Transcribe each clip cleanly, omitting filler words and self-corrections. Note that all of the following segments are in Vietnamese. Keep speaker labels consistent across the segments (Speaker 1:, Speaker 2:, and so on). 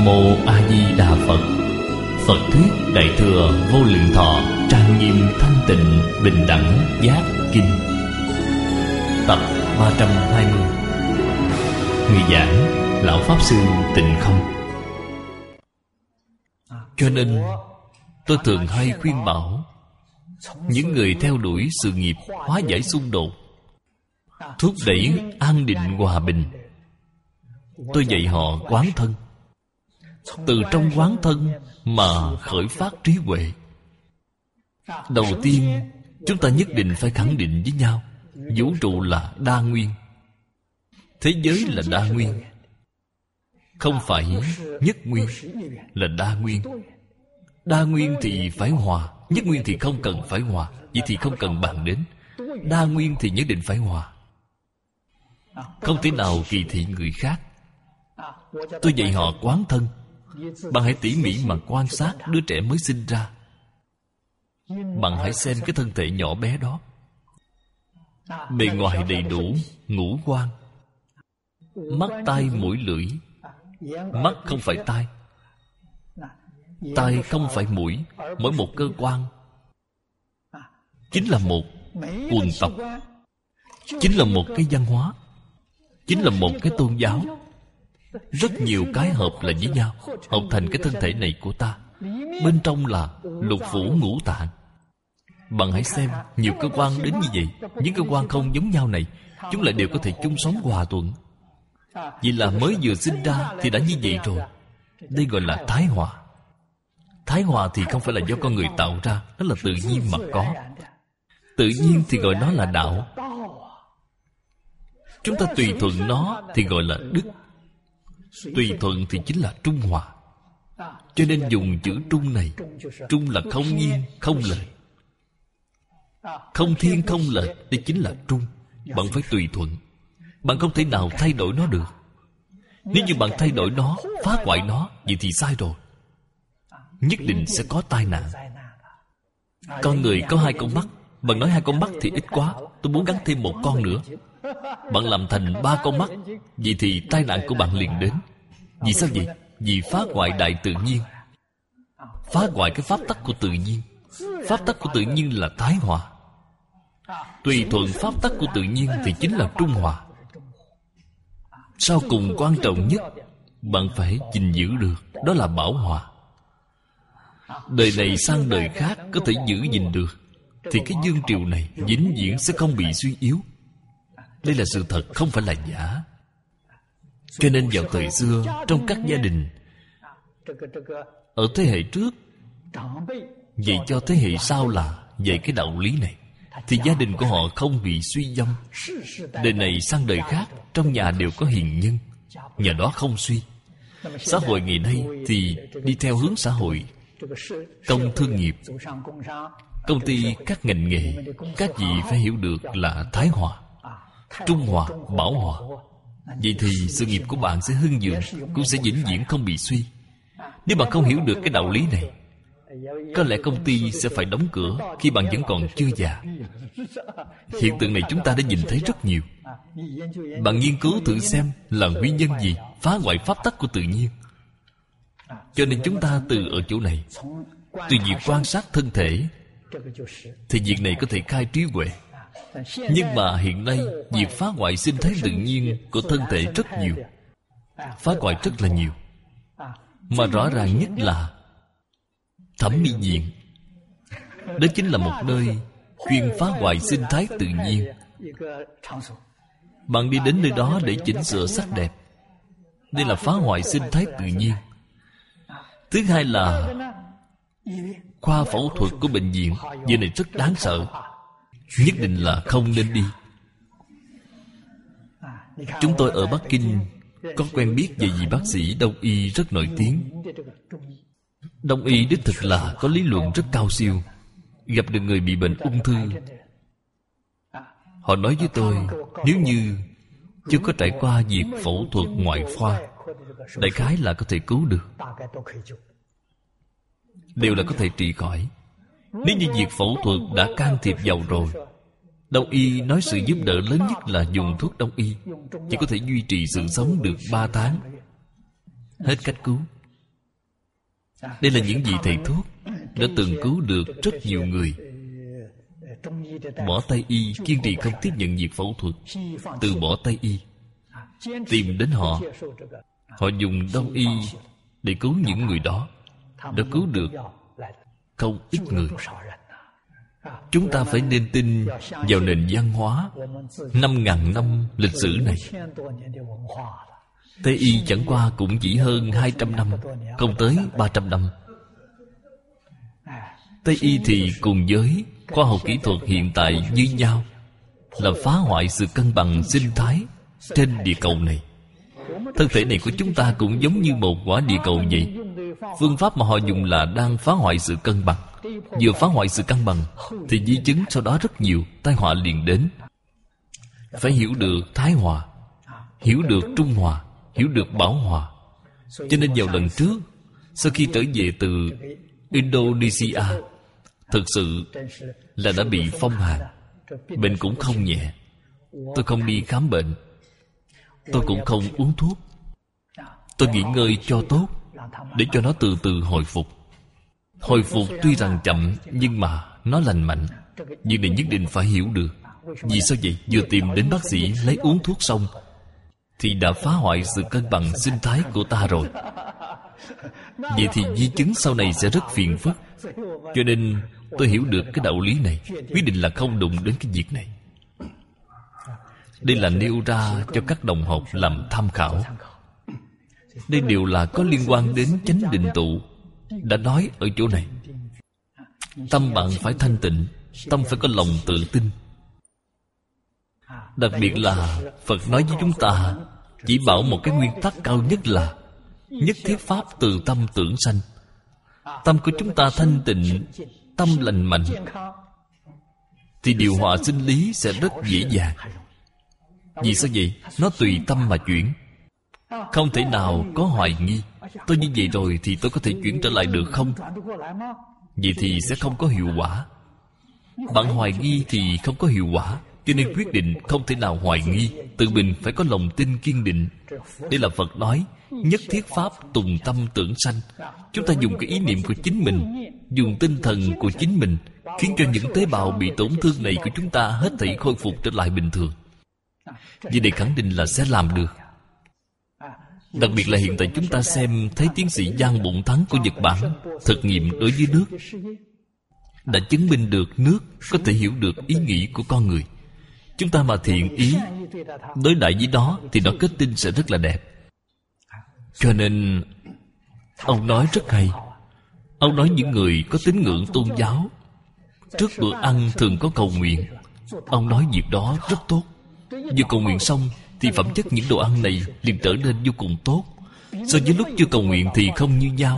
Speaker 1: Nam Mô A Di Đà Phật. Phật thuyết Đại thừa Vô Lượng Thọ trang nghiêm thanh tịnh bình đẳng giác kinh. Tập 320. Người giảng Lão Pháp Sư Tịnh Không. Cho nên tôi thường hay khuyên bảo những người theo đuổi sự nghiệp hóa giải xung đột, thúc đẩy an định hòa bình. Tôi dạy họ quán thân. Từ trong quán thân mà khởi phát trí huệ. Đầu tiên, chúng ta nhất định phải khẳng định với nhau, vũ trụ là đa nguyên, thế giới là đa nguyên, không phải nhất nguyên, là đa nguyên. Đa nguyên thì phải hòa, nhất nguyên thì không cần phải hòa. Vậy thì không cần bàn đến. Đa nguyên thì nhất định phải hòa, không thể nào kỳ thị người khác. Tôi dạy họ quán thân. Bạn hãy tỉ mỉ mà quan sát đứa trẻ mới sinh ra. Bạn hãy xem cái thân thể nhỏ bé đó. Bề ngoài đầy đủ ngũ quan, mắt, tai, mũi, lưỡi. Mắt không phải tai, tai không phải mũi. Mỗi một cơ quan chính là một quần tộc, chính là một cái văn hóa, chính là một cái tôn giáo. Rất nhiều cái hợp lại với nhau, hợp thành cái thân thể này của ta. Bên trong là lục phủ ngũ tạng. Bạn hãy xem, nhiều cơ quan đến như vậy. Những cơ quan không giống nhau này, chúng lại đều có thể chung sống hòa thuận. Vì là mới vừa sinh ra thì đã như vậy rồi. Đây gọi là thái hòa. Thái hòa thì không phải là do con người tạo ra, đó là tự nhiên mà có. Tự nhiên thì gọi nó là đạo. Chúng ta tùy thuận nó thì gọi là đức. Tùy thuận thì chính là trung hòa. Cho nên dùng chữ trung này. Trung là không nghiêng, không lệch, không thiên không lệch. Đây chính là trung. Bạn phải tùy thuận. Bạn không thể nào thay đổi nó được. Nếu như bạn thay đổi nó, phá hoại nó, vậy thì sai rồi. Nhất định sẽ có tai nạn. Con người có 2 con mắt. Bạn nói 2 con mắt thì ít quá, tôi muốn gắn thêm 1 con nữa. Bạn làm thành 3 con mắt, vậy thì tai nạn của bạn liền đến. Vì sao vậy? Vì phá hoại đại tự nhiên, phá hoại cái pháp tắc của tự nhiên. Pháp tắc của tự nhiên là thái hòa. Tùy thuận pháp tắc của tự nhiên thì chính là trung hòa. Sau cùng quan trọng nhất, bạn phải gìn giữ được, đó là bảo hòa. Đời này sang đời khác có thể giữ gìn được, thì cái dương triều này vĩnh viễn sẽ không bị suy yếu. Đây là sự thật, không phải là giả. Cho nên vào thời xưa, trong các gia đình, ở thế hệ trước dạy cho thế hệ sau là dạy cái đạo lý này, thì gia đình của họ không bị suy vong. Đời này sang đời khác, trong nhà đều có hiền nhân, nhà đó không suy. Xã hội ngày nay thì đi theo hướng xã hội, công thương nghiệp, công ty, các ngành nghề. Các vị phải hiểu được là thái hòa, trung hòa, bảo hòa. Vậy thì sự nghiệp của bạn sẽ hưng vượng, cũng sẽ vĩnh viễn không bị suy. Nếu bạn không hiểu được cái đạo lý này, có lẽ công ty sẽ phải đóng cửa khi bạn vẫn còn chưa già. Hiện tượng này chúng ta đã nhìn thấy rất nhiều. Bạn nghiên cứu thử xem là nguyên nhân gì phá hoại pháp tắc của tự nhiên. Cho nên chúng ta từ ở chỗ này, từ việc quan sát thân thể, thì việc này có thể khai trí huệ. Nhưng mà hiện nay, việc phá hoại sinh thái tự nhiên của thân thể rất nhiều, phá hoại rất là nhiều. Mà rõ ràng nhất là thẩm mỹ viện. Đó chính là một nơi chuyên phá hoại sinh thái tự nhiên. Bạn đi đến nơi đó để chỉnh sửa sắc đẹp, đây là phá hoại sinh thái tự nhiên. Thứ hai là khoa phẫu thuật của bệnh viện. Việc này rất đáng sợ, nhất định là không nên đi. Chúng tôi ở Bắc Kinh có quen biết về vị bác sĩ đông y rất nổi tiếng. Đông y đích thực là có lý luận rất cao siêu. Gặp được người bị bệnh ung thư, họ nói với tôi, nếu như chưa có trải qua việc phẫu thuật ngoại khoa, đại khái là có thể cứu được, đều là có thể trị khỏi. Nếu như việc phẫu thuật đã can thiệp vào rồi, Đông y nói sự giúp đỡ lớn nhất là dùng thuốc đông y, chỉ có thể duy trì sự sống được 3 tháng. Hết cách cứu. Đây là những vị thầy thuốc đã từng cứu được rất nhiều người. Bỏ Tây y, kiên trì không tiếp nhận việc phẫu thuật, từ bỏ Tây y, tìm đến họ. Họ dùng Đông y để cứu những người đó, đã cứu được không ít người. Chúng ta phải nên tin vào nền văn hóa 5.000 năm lịch sử này. Tây y chẳng qua cũng chỉ hơn 200 năm, không tới 300 năm. Tây y thì cùng với khoa học kỹ thuật hiện tại như nhau, là phá hoại sự cân bằng sinh thái trên địa cầu này. Thân thể này của chúng ta cũng giống như một quả địa cầu vậy. Phương pháp mà họ dùng là đang phá hoại sự cân bằng. Vừa phá hoại sự cân bằng thì di chứng sau đó rất nhiều, tai họa liền đến. Phải hiểu được thái hòa, hiểu được trung hòa, hiểu được bảo hòa. Cho nên vào lần trước, sau khi trở về từ Indonesia, thực sự là đã bị phong hàn. Bệnh cũng không nhẹ. Tôi không đi khám bệnh, tôi cũng không uống thuốc. Tôi nghỉ ngơi cho tốt, để cho nó từ từ hồi phục. Hồi phục tuy rằng chậm, nhưng mà nó lành mạnh. Việc này nhất định phải hiểu được. Vì sao vậy? Vừa tìm đến bác sĩ lấy uống thuốc xong thì đã phá hoại sự cân bằng sinh thái của ta rồi. Vậy thì di chứng sau này sẽ rất phiền phức. Cho nên tôi hiểu được cái đạo lý này, quyết định là không đụng đến cái việc này. Đây là nêu ra cho các đồng học làm tham khảo. Đây đều là có liên quan đến chánh định tụ. Đã nói ở chỗ này, tâm bạn phải thanh tịnh, tâm phải có lòng tự tin. Đặc biệt là Phật nói với chúng ta, chỉ bảo một cái nguyên tắc cao nhất là nhất thiết pháp từ tâm tưởng sanh. Tâm của chúng ta thanh tịnh, tâm lành mạnh, thì điều hòa sinh lý sẽ rất dễ dàng. Vì sao vậy? Nó tùy tâm mà chuyển, không thể nào có hoài nghi. Tôi như vậy rồi thì tôi có thể chuyển trở lại được không? Vậy thì sẽ không có hiệu quả. Bạn hoài nghi thì không có hiệu quả. Cho nên quyết định không thể nào hoài nghi. Tự mình phải có lòng tin kiên định. Đây là Phật nói nhất thiết pháp tùng tâm tưởng sanh. Chúng ta dùng cái ý niệm của chính mình, dùng tinh thần của chính mình, khiến cho những tế bào bị tổn thương này của chúng ta hết thảy khôi phục trở lại bình thường. Vì đây khẳng định là sẽ làm được. Đặc biệt là hiện tại chúng ta xem thấy tiến sĩ Giang Bụng Thắng của Nhật Bản thực nghiệm đối với nước, đã chứng minh được nước có thể hiểu được ý nghĩ của con người. Chúng ta mà thiện ý đối đãi với nó thì nó kết tinh sẽ rất là đẹp. Cho nên ông nói rất hay. Ông nói những người có tín ngưỡng tôn giáo trước bữa ăn thường có cầu nguyện. Ông nói việc đó rất tốt. Vừa cầu nguyện xong thì phẩm chất những đồ ăn này liền trở nên vô cùng tốt. So với lúc chưa cầu nguyện thì không như nhau.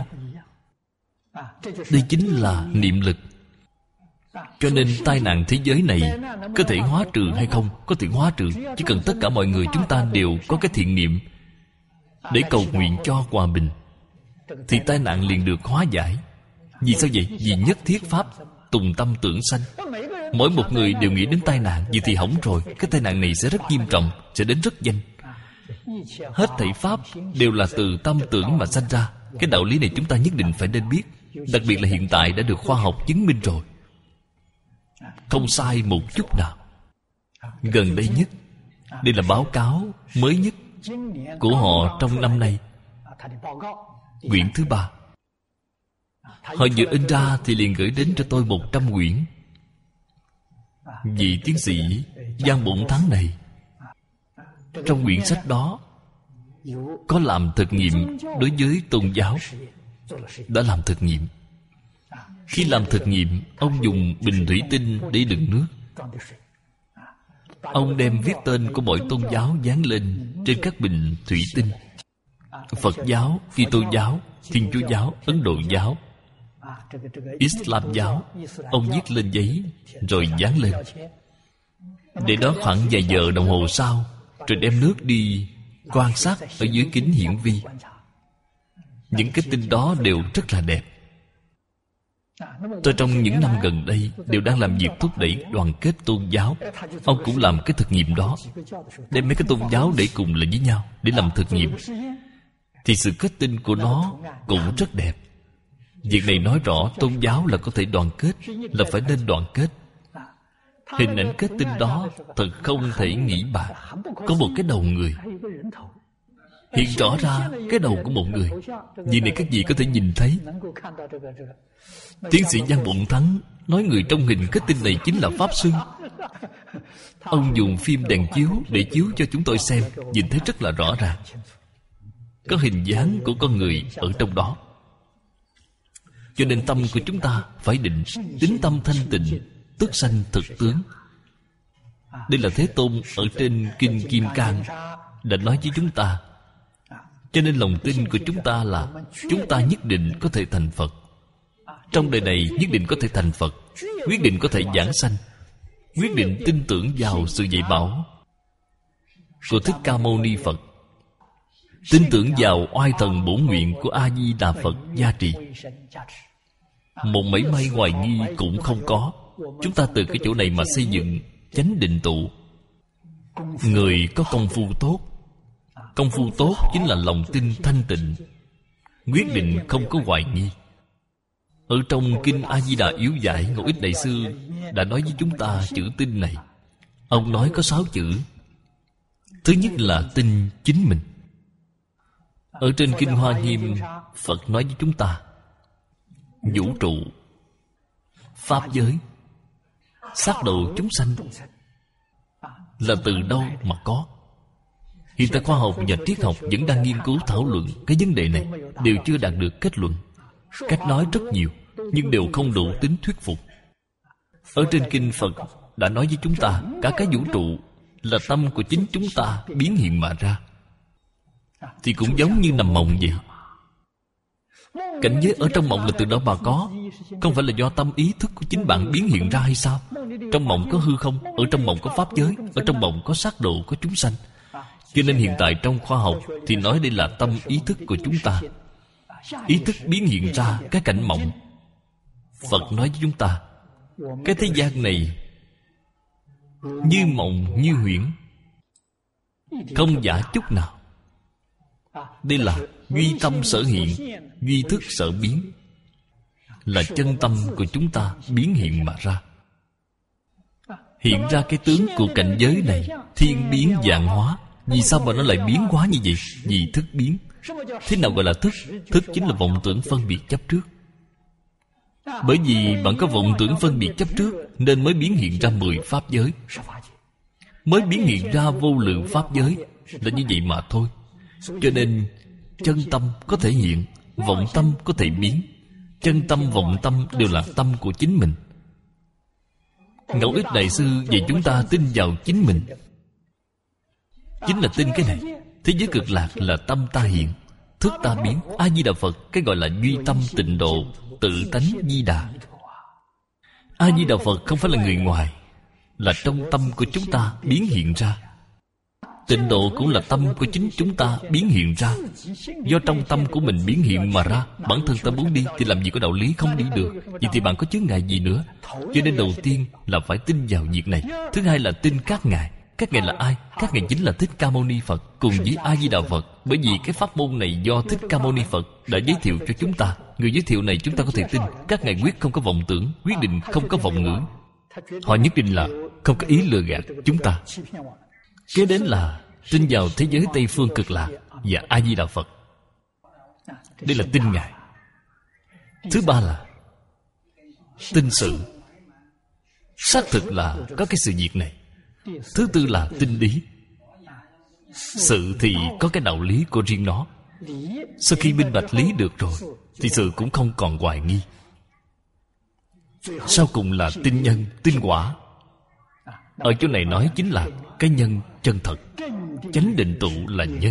Speaker 1: Đây chính là niệm lực. Cho nên tai nạn thế giới này có thể hóa trừ hay không? Có thể hóa trừ. Chỉ cần tất cả mọi người chúng ta đều có cái thiện niệm để cầu nguyện cho hòa bình, thì tai nạn liền được hóa giải. Vì sao vậy? Vì nhất thiết pháp tùng tâm tưởng sanh. Mỗi một người đều nghĩ đến tai nạn, vậy thì hỏng rồi. Cái tai nạn này sẽ rất nghiêm trọng, sẽ đến rất nhanh. Hết thảy pháp đều là từ tâm tưởng mà sanh ra. Cái đạo lý này chúng ta nhất định phải nên biết. Đặc biệt là hiện tại đã được khoa học chứng minh rồi, không sai một chút nào. Gần đây nhất, đây là báo cáo mới nhất của họ trong năm nay, quyển thứ 3. Họ vừa in ra thì liền gửi đến cho tôi 100 quyển. Vị tiến sĩ Giang Bụng Thắng này, trong quyển sách đó có làm thực nghiệm đối với tôn giáo. Đã làm thực nghiệm. Khi làm thực nghiệm, ông dùng bình thủy tinh để đựng nước. Ông đem viết tên của mỗi tôn giáo dán lên trên các bình thủy tinh. Phật giáo, Kitô giáo, Thiên Chúa giáo, Ấn Độ giáo, Islam giáo. Ông viết lên giấy rồi dán lên. Để đó khoảng vài giờ đồng hồ sau, rồi đem nước đi quan sát ở dưới kính hiển vi. Những cái tinh đó đều rất là đẹp. Tôi trong những năm gần đây đều đang làm việc thúc đẩy đoàn kết tôn giáo. Ông cũng làm cái thực nghiệm đó, đem mấy cái tôn giáo để cùng lại với nhau để làm thực nghiệm. Thì sự kết tinh của nó cũng rất đẹp. Việc này nói rõ tôn giáo là có thể đoàn kết, là phải nên đoàn kết. Hình ảnh kết tinh đó thật không thể nghĩ bàn. Có một cái đầu người hiện rõ ra cái đầu của một người. Việc này các vị có thể nhìn thấy. Tiến sĩ Giang Bụng Thắng nói người trong hình kết tinh này chính là Pháp Sư. Ông dùng phim đèn chiếu để chiếu cho chúng tôi xem, nhìn thấy rất là rõ ràng. Có hình dáng của con người ở trong đó. Cho nên tâm của chúng ta phải định. Tính tâm thanh tịnh, tức sanh thực tướng. Đây là Thế Tôn ở trên Kinh Kim Cang đã nói với chúng ta. Cho nên lòng tin của chúng ta là chúng ta nhất định có thể thành Phật. Trong đời này nhất định có thể thành Phật, quyết định có thể giảng sanh, quyết định tin tưởng vào sự dạy bảo của Thích Ca Mâu Ni Phật, tin tưởng vào oai thần bổn nguyện của A Di Đà Phật gia trì. Một mảy may hoài nghi cũng không có. Chúng ta từ cái chỗ này mà xây dựng chánh định tụ. Người có công phu tốt, công phu tốt chính là lòng tin thanh tịnh, quyết định không có hoài nghi. Ở trong Kinh A Di Đà Yếu Giải, Ngẫu Ích Đại Sư đã nói với chúng ta chữ tin này. Ông nói có 6 chữ. Thứ nhất là tin chính mình. Ở trên Kinh Hoa Nghiêm, Phật nói với chúng ta vũ trụ, pháp giới, sát độ chúng sanh là từ đâu mà có. Hiện tại khoa học và triết học vẫn đang nghiên cứu thảo luận cái vấn đề này, đều chưa đạt được kết luận. Cách nói rất nhiều, nhưng đều không đủ tính thuyết phục. Ở trên Kinh Phật đã nói với chúng ta, cả cái vũ trụ là tâm của chính chúng ta biến hiện mà ra. Thì cũng giống như nằm mộng vậy. Cảnh giới ở trong mộng là từ đâu mà có? Không phải là do tâm ý thức của chính bạn biến hiện ra hay sao? Trong mộng có hư không? Ở trong mộng có pháp giới? Ở trong mộng có sát độ, có chúng sanh? Cho nên hiện tại trong khoa học thì nói đây là tâm ý thức của chúng ta. Ý thức biến hiện ra cái cảnh mộng. Phật nói với chúng ta, cái thế gian này như mộng như huyễn, không giả chút nào. Đây là duy tâm sở hiện, duy thức sở biến, là chân tâm của chúng ta biến hiện mà ra. Hiện ra cái tướng của cảnh giới này, thiên biến vạn hóa. Vì sao mà nó lại biến hóa như vậy? Vì thức biến. Thế nào gọi là thức? Thức chính là vọng tưởng phân biệt chấp trước. Bởi vì bạn có vọng tưởng phân biệt chấp trước, nên mới biến hiện ra 10 pháp giới, mới biến hiện ra vô lượng pháp giới. Là như vậy mà thôi. Cho nên chân tâm có thể hiện, vọng tâm có thể biến. Chân tâm, vọng tâm đều là tâm của chính mình. Ngẫu Ích Đại Sư dạy chúng ta tin vào chính mình. Chính là tin cái này. Thế giới cực lạc là tâm ta hiện, thức ta biến. A Di Đà Phật cái gọi là duy tâm tịnh độ, tự tánh Di Đà. A Di Đà Phật không phải là người ngoài, là trong tâm của chúng ta biến hiện ra. Tịnh độ cũng là tâm của chính chúng ta biến hiện ra. Do trong tâm của mình biến hiện mà ra. Bản thân ta muốn đi thì làm gì có đạo lý không đi được. Vậy thì bạn có chướng ngại gì nữa? Cho nên đầu tiên là phải tin vào việc này. Thứ hai là tin các ngài. Các ngài là ai? Các ngài chính là Thích Ca Mâu Ni Phật cùng với A Di Đà Phật. Bởi vì cái pháp môn này do Thích Ca Mâu Ni Phật đã giới thiệu cho chúng ta. Người giới thiệu này chúng ta có thể tin. Các ngài quyết không có vọng tưởng, quyết định không có vọng ngữ. Họ nhất định là không có ý lừa gạt chúng ta. Kế đến là tin vào thế giới Tây Phương Cực Lạc và A Di Đà Phật. Đây là tin ngài. Thứ ba là tin sự. Xác thực là có cái sự việc này. Thứ tư là tin lý. Sự thì có cái đạo lý của riêng nó. Sau khi minh bạch lý được rồi thì sự cũng không còn hoài nghi. Sau cùng là tin nhân, tin quả. Ở chỗ này nói chính là cái nhân chân thật. Chánh định tụ là nhân.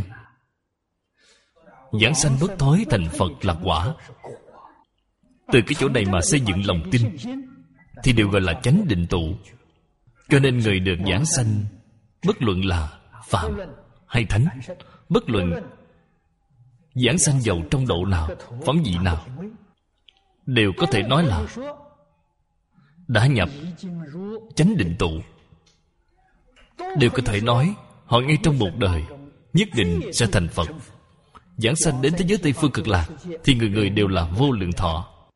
Speaker 1: Giảng sanh bất thối thành Phật là quả. Từ cái chỗ này mà xây dựng lòng tin thì đều gọi là chánh định tụ. Cho nên người được giảng sanh, bất luận là phàm hay thánh, bất luận giảng sanh vào trong độ nào, phẩm vị nào, đều có thể nói là đã nhập chánh định tụ. Đều có thể nói họ ngay trong một đời nhất định sẽ thành Phật. Giảng sanh đến thế giới Tây Phương Cực Lạc thì người người đều là vô lượng thọ.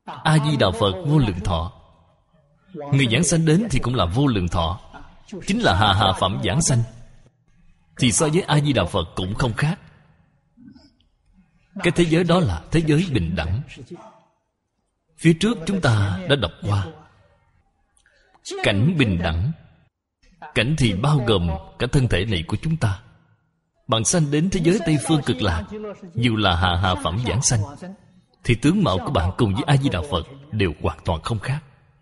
Speaker 1: A-di-đà Phật vô lượng thọ. Người giảng sanh đến thì cũng là vô lượng thọ, chính là hạ phẩm giảng sanh. Thì so với A-di-đà Phật cũng không khác. Cái thế giới đó là thế giới bình đẳng. Phía trước chúng ta đã đọc qua cảnh bình đẳng. Cảnh thì bao gồm cả thân thể này của chúng ta. Bạn sanh đến thế giới Tây Phương Cực Lạc, dù là hạ phẩm giảng sanh, thì tướng mạo của bạn cùng với A-di-đà Phật đều hoàn toàn không khác.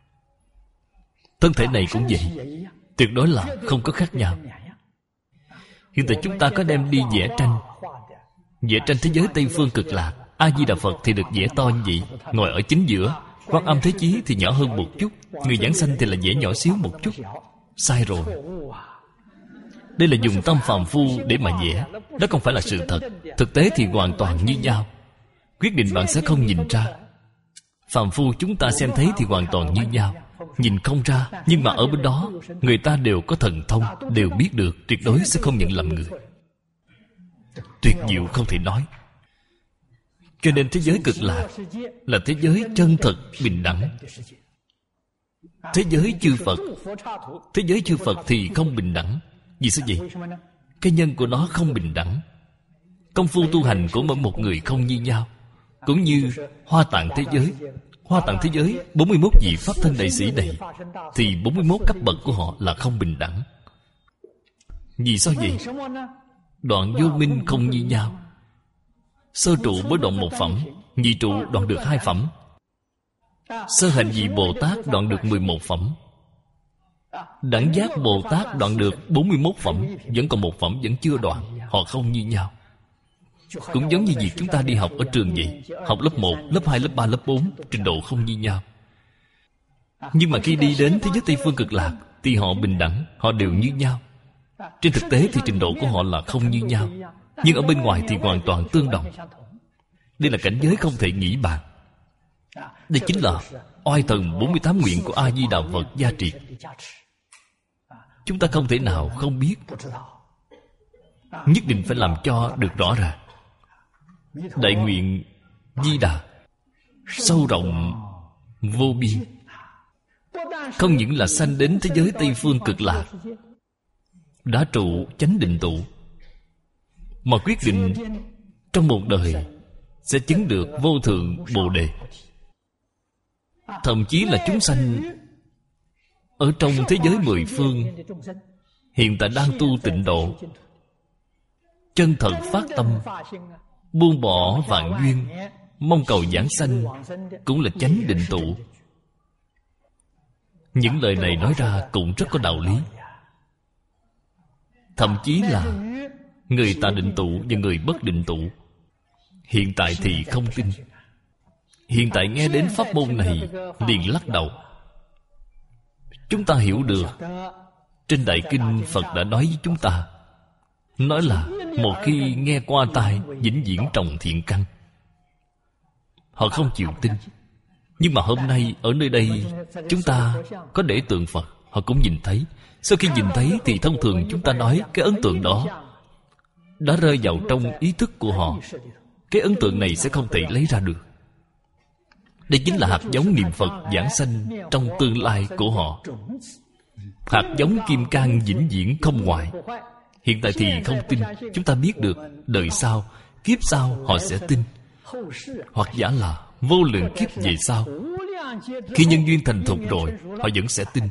Speaker 1: Thân thể này cũng vậy, tuyệt đối là không có khác nhau. Hiện tại chúng ta có đem đi vẽ tranh. Vẽ tranh thế giới Tây Phương Cực Lạc, A-di-đà Phật thì được vẽ to như vậy, ngồi ở chính giữa. Quan Âm Thế Chí thì nhỏ hơn một chút, người giảng sanh thì là vẽ nhỏ xíu một chút. Sai rồi. Đây là dùng tâm phàm phu để mà vẽ. Đó không phải là sự thật. Thực tế thì hoàn toàn như nhau. Quyết định bạn sẽ không nhìn ra. Phàm phu chúng ta xem thấy thì hoàn toàn như nhau, nhìn không ra. Nhưng mà ở bên đó người ta đều có thần thông, đều biết được, tuyệt đối sẽ không nhận lầm người. Tuyệt diệu không thể nói. Cho nên thế giới Cực Lạc là thế giới chân thật bình đẳng. Thế giới chư Phật, thế giới chư Phật thì không bình đẳng. Vì sao vậy? Cái nhân của nó không bình đẳng. Công phu tu hành của mỗi một người không như nhau. Cũng như Hoa Tạng thế giới. Hoa Tạng thế giới 41 vị Pháp Thân Đại Sĩ này, thì 41 cấp bậc của họ là không bình đẳng. Vì sao vậy? Đoạn vô minh không như nhau. Sơ trụ mới đoạn 1 phẩm, nhị trụ đoạn được 2 phẩm, sơ hành vị Bồ Tát đoạn được 11 phẩm, đẳng giác Bồ Tát đoạn được 41 phẩm. Vẫn còn 1 phẩm vẫn chưa đoạn. Họ không như nhau. Cũng giống như việc chúng ta đi học ở trường vậy. Học lớp 1, lớp 2, lớp 3, lớp 4, trình độ không như nhau. Nhưng mà khi đi đến thế giới Tây Phương Cực Lạc thì họ bình đẳng, họ đều như nhau. Trên thực tế thì trình độ của họ là không như nhau, nhưng ở bên ngoài thì hoàn toàn tương đồng. Đây là cảnh giới không thể nghĩ bàn. Đây chính là oai thần 48 nguyện của A-di-đà Phật gia trì. Chúng ta không thể nào không biết. Nhất định phải làm cho được rõ ràng. Đại nguyện Di Đà sâu rộng vô biên. Không những là sanh đến thế giới Tây Phương Cực Lạc, đã trụ chánh định tụ, mà quyết định trong một đời sẽ chứng được vô thượng Bồ Đề. Thậm chí là chúng sanh ở trong thế giới 10 phương hiện tại đang tu tịnh độ, chân thật phát tâm, buông bỏ vạn duyên, mong cầu giảng sanh, cũng là chánh định tụ. Những lời này nói ra cũng rất có đạo lý. Thậm chí là người ta định tụ và người bất định tụ hiện tại thì không tin. Hiện tại nghe đến pháp môn này liền lắc đầu. Chúng ta hiểu được, trên Đại Kinh Phật đã nói với chúng ta, nói là một khi nghe qua tai, vĩnh viễn trồng thiện căn. Họ không chịu tin. Nhưng mà hôm nay ở nơi đây chúng ta có để tượng Phật, họ cũng nhìn thấy. Sau khi nhìn thấy thì thông thường chúng ta nói cái ấn tượng đó đã rơi vào trong ý thức của họ. Cái ấn tượng này sẽ không thể lấy ra được. Đây chính là hạt giống niệm Phật giảng sanh trong tương lai của họ. Hạt giống kim cang vĩnh viễn không hoại. Hiện tại thì không tin. Chúng ta biết được đời sau, kiếp sau họ sẽ tin. Hoặc giả là vô lượng kiếp về sau, khi nhân duyên thành thục rồi, họ vẫn sẽ tin.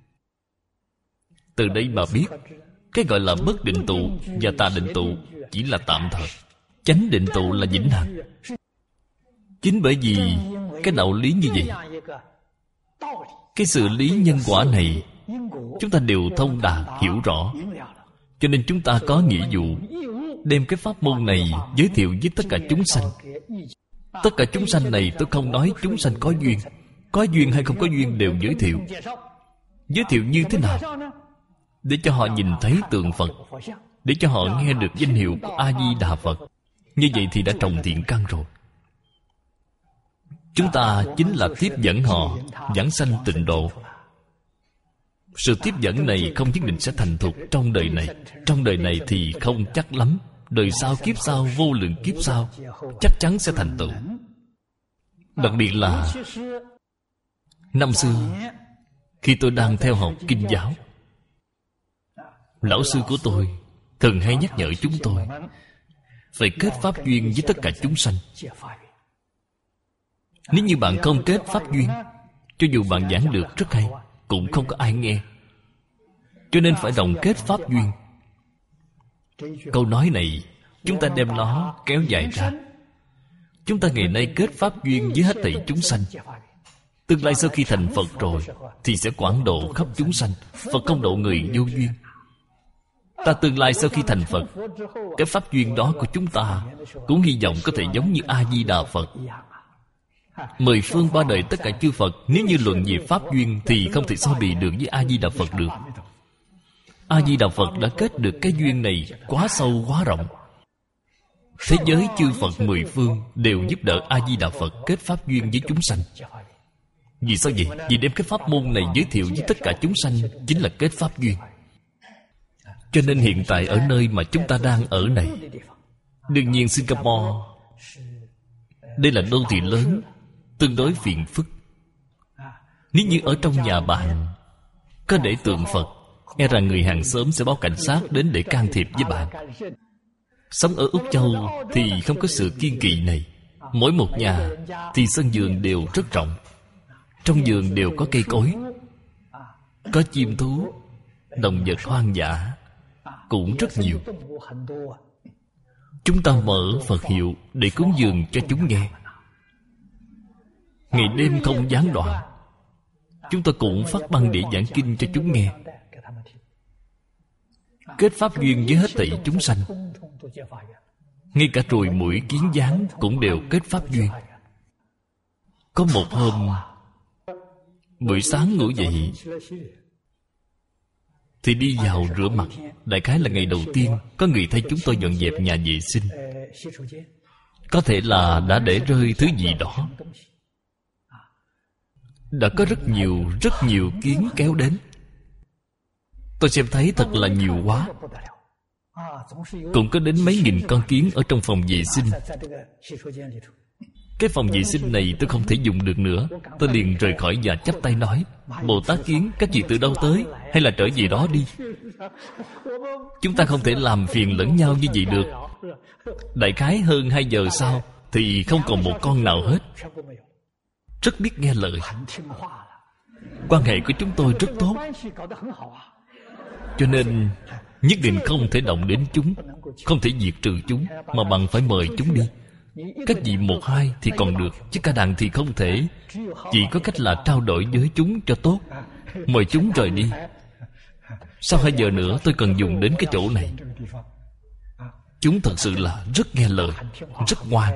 Speaker 1: Từ đây mà biết, cái gọi là bất định tụ và tà định tụ chỉ là tạm thời. Chánh định tụ là vĩnh hằng. Chính bởi vì cái đạo lý như vậy, cái sự lý nhân quả này chúng ta đều thông đạt hiểu rõ. Cho nên chúng ta có nghĩa vụ đem cái pháp môn này giới thiệu với tất cả chúng sanh. Tất cả chúng sanh này tôi không nói chúng sanh có duyên. Có duyên hay không có duyên đều giới thiệu. Giới thiệu như thế nào? Để cho họ nhìn thấy tượng Phật, để cho họ nghe được danh hiệu của A-di-đà Phật. Như vậy thì đã trồng thiện căn rồi. Chúng ta chính là tiếp dẫn họ giảng sanh tịnh độ. Sự tiếp dẫn này không nhất định sẽ thành thục trong đời này. Trong đời này thì không chắc lắm. Đời sau, kiếp sau, vô lượng kiếp sau chắc chắn sẽ thành tựu. Đặc biệt là năm xưa, khi tôi đang theo học kinh giáo, lão sư của tôi thường hay nhắc nhở chúng tôi phải kết pháp duyên với tất cả chúng sanh. Nếu như bạn không kết pháp duyên, cho dù bạn giảng được rất hay, cũng không có ai nghe. Cho nên phải đồng kết pháp duyên. Câu nói này chúng ta đem nó kéo dài ra. Chúng ta ngày nay kết pháp duyên với hết thảy chúng sanh. Tương lai sau khi thành Phật rồi thì sẽ quảng độ khắp chúng sanh. Phật không độ người vô duyên. Ta tương lai sau khi thành Phật, cái pháp duyên đó của chúng ta cũng hy vọng có thể giống như A-di-đà Phật. Mười phương ba đời tất cả chư Phật, nếu như luận về pháp duyên thì không thể so bì được với A-di-đà Phật được. A-di-đà Phật đã kết được cái duyên này quá sâu quá rộng. Thế giới chư Phật mười phương đều giúp đỡ A-di-đà Phật kết pháp duyên với chúng sanh. Vì sao vậy? Vì đem cái pháp môn này giới thiệu với tất cả chúng sanh chính là kết pháp duyên. Cho nên hiện tại ở nơi mà chúng ta đang ở này, đương nhiên Singapore, đây là đô thị lớn, tương đối phiền phức. Nếu như ở trong nhà bạn có để tượng Phật, e rằng người hàng xóm sẽ báo cảnh sát đến để can thiệp với bạn. Sống ở Úc Châu thì không có sự kiêng kỵ này. Mỗi một nhà thì sân vườn đều rất rộng. Trong vườn đều có cây cối, có chim thú, động vật hoang dã cũng rất nhiều. Chúng ta mở Phật hiệu để cúng dường cho chúng nghe. Ngày đêm không gián đoạn. Chúng ta cũng phát băng để giảng kinh cho chúng nghe. Kết pháp duyên với hết thảy chúng sanh. Ngay cả ruồi muỗi kiến gián cũng đều kết pháp duyên. Có một hôm, buổi sáng ngủ dậy thì đi vào rửa mặt. Đại khái là ngày đầu tiên có người thay chúng tôi dọn dẹp nhà vệ sinh. Có thể là đã để rơi thứ gì đó. Đã có rất nhiều kiến kéo đến. Tôi xem thấy thật là nhiều quá. Cũng có đến mấy nghìn con kiến ở trong phòng vệ sinh. Cái phòng vệ sinh này tôi không thể dùng được nữa. Tôi liền rời khỏi và chắp tay nói: Bồ Tát kiến, các vị từ đâu tới? Hay là trở về đó đi. Chúng ta không thể làm phiền lẫn nhau như vậy được. Đại khái hơn 2 giờ sau thì không còn một con nào hết. Rất biết nghe lời. Quan hệ của chúng tôi rất tốt. Cho nên nhất định không thể động đến chúng, không thể diệt trừ chúng, mà bằng phải mời chúng đi. Các vị 1-2 thì còn được, chứ cả đàn thì không thể. Chỉ có cách là trao đổi với chúng cho tốt. Mời chúng rời đi. Sau 2 giờ nữa tôi cần dùng đến cái chỗ này. Chúng thật sự là rất nghe lời, rất ngoan.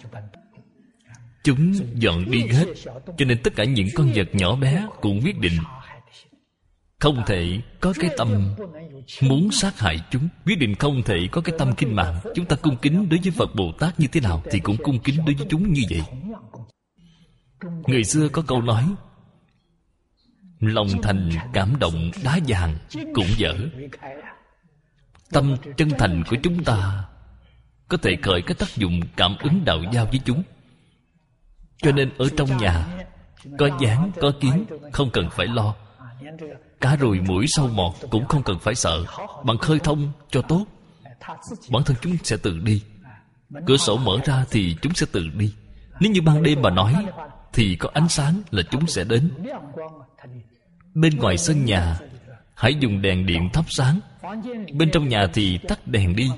Speaker 1: Chúng dọn đi hết. Cho nên tất cả những con vật nhỏ bé cũng quyết định không thể có cái tâm muốn sát hại chúng. Quyết định không thể có cái tâm khinh mạng. Chúng ta cung kính đối với Phật Bồ Tát như thế nào thì cũng cung kính đối với chúng như vậy. Người xưa có câu nói: lòng thành cảm động đá vàng cũng dở. Tâm chân thành của chúng ta có thể khởi cái tác dụng cảm ứng đạo giao với chúng. Cho nên ở trong nhà có gián, có kiến không cần phải lo. Cả ruồi muỗi sâu mọt cũng không cần phải sợ. Bạn khơi thông cho tốt, bản thân chúng sẽ tự đi. Cửa sổ mở ra thì chúng sẽ tự đi. Nếu như ban đêm mà nói thì có ánh sáng là chúng sẽ đến. Bên ngoài sân nhà hãy dùng đèn điện thắp sáng. Bên trong nhà thì tắt đèn đi.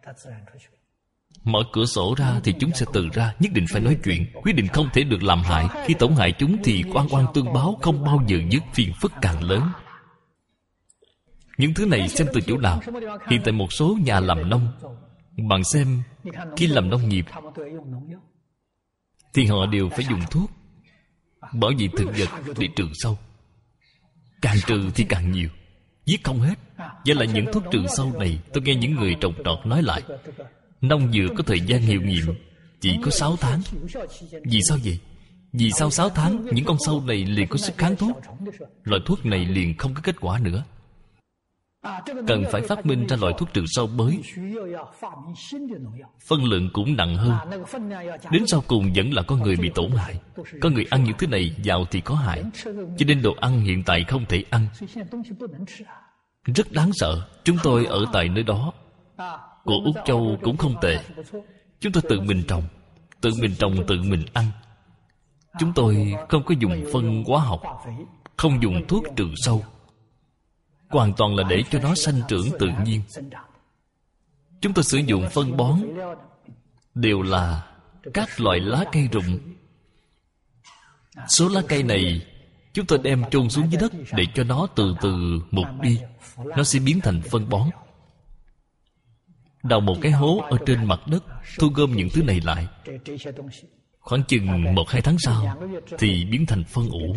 Speaker 1: Mở cửa sổ ra thì chúng sẽ tự ra. Nhất định phải nói chuyện. Quyết định không thể được làm hại. Khi tổn hại chúng thì oan oan tương báo không bao giờ dứt, phiền phức càng lớn. Những thứ này xem từ chỗ nào. Hiện tại một số nhà làm nông, bạn xem, khi làm nông nghiệp thì họ đều phải dùng thuốc bảo vệ thực vật để trừ sâu. Càng trừ thì càng nhiều, giết không hết. Vậy là những thuốc trừ sâu này, tôi nghe những người trồng trọt nói lại, nông dược có thời gian hiệu nghiệm chỉ có 6 tháng. Vì sao vậy? Vì sau 6 tháng những con sâu này liền có sức kháng thuốc. Loại thuốc này liền không có kết quả nữa. cần phải phát minh ra loại thuốc trừ sâu mới. Phân lượng cũng nặng hơn. Đến sau cùng vẫn là có người bị tổn hại. Có người ăn những thứ này vào thì có hại. Cho nên đồ ăn hiện tại không thể ăn. Rất đáng sợ. Chúng tôi ở tại nơi đó. Của Úc Châu cũng không tệ. Chúng tôi tự mình trồng. Tự mình trồng tự mình ăn. Chúng tôi không có dùng phân hóa học, không dùng thuốc trừ sâu, hoàn toàn là để cho nó sanh trưởng tự nhiên. Chúng tôi sử dụng phân bón đều là các loại lá cây rụng. Số lá cây này chúng tôi đem chôn xuống dưới đất để cho nó từ từ mục đi. Nó sẽ biến thành phân bón. Đào một cái hố ở trên mặt đất, thu gom những thứ này lại. Khoảng chừng 1-2 tháng sau thì biến thành phân ủ.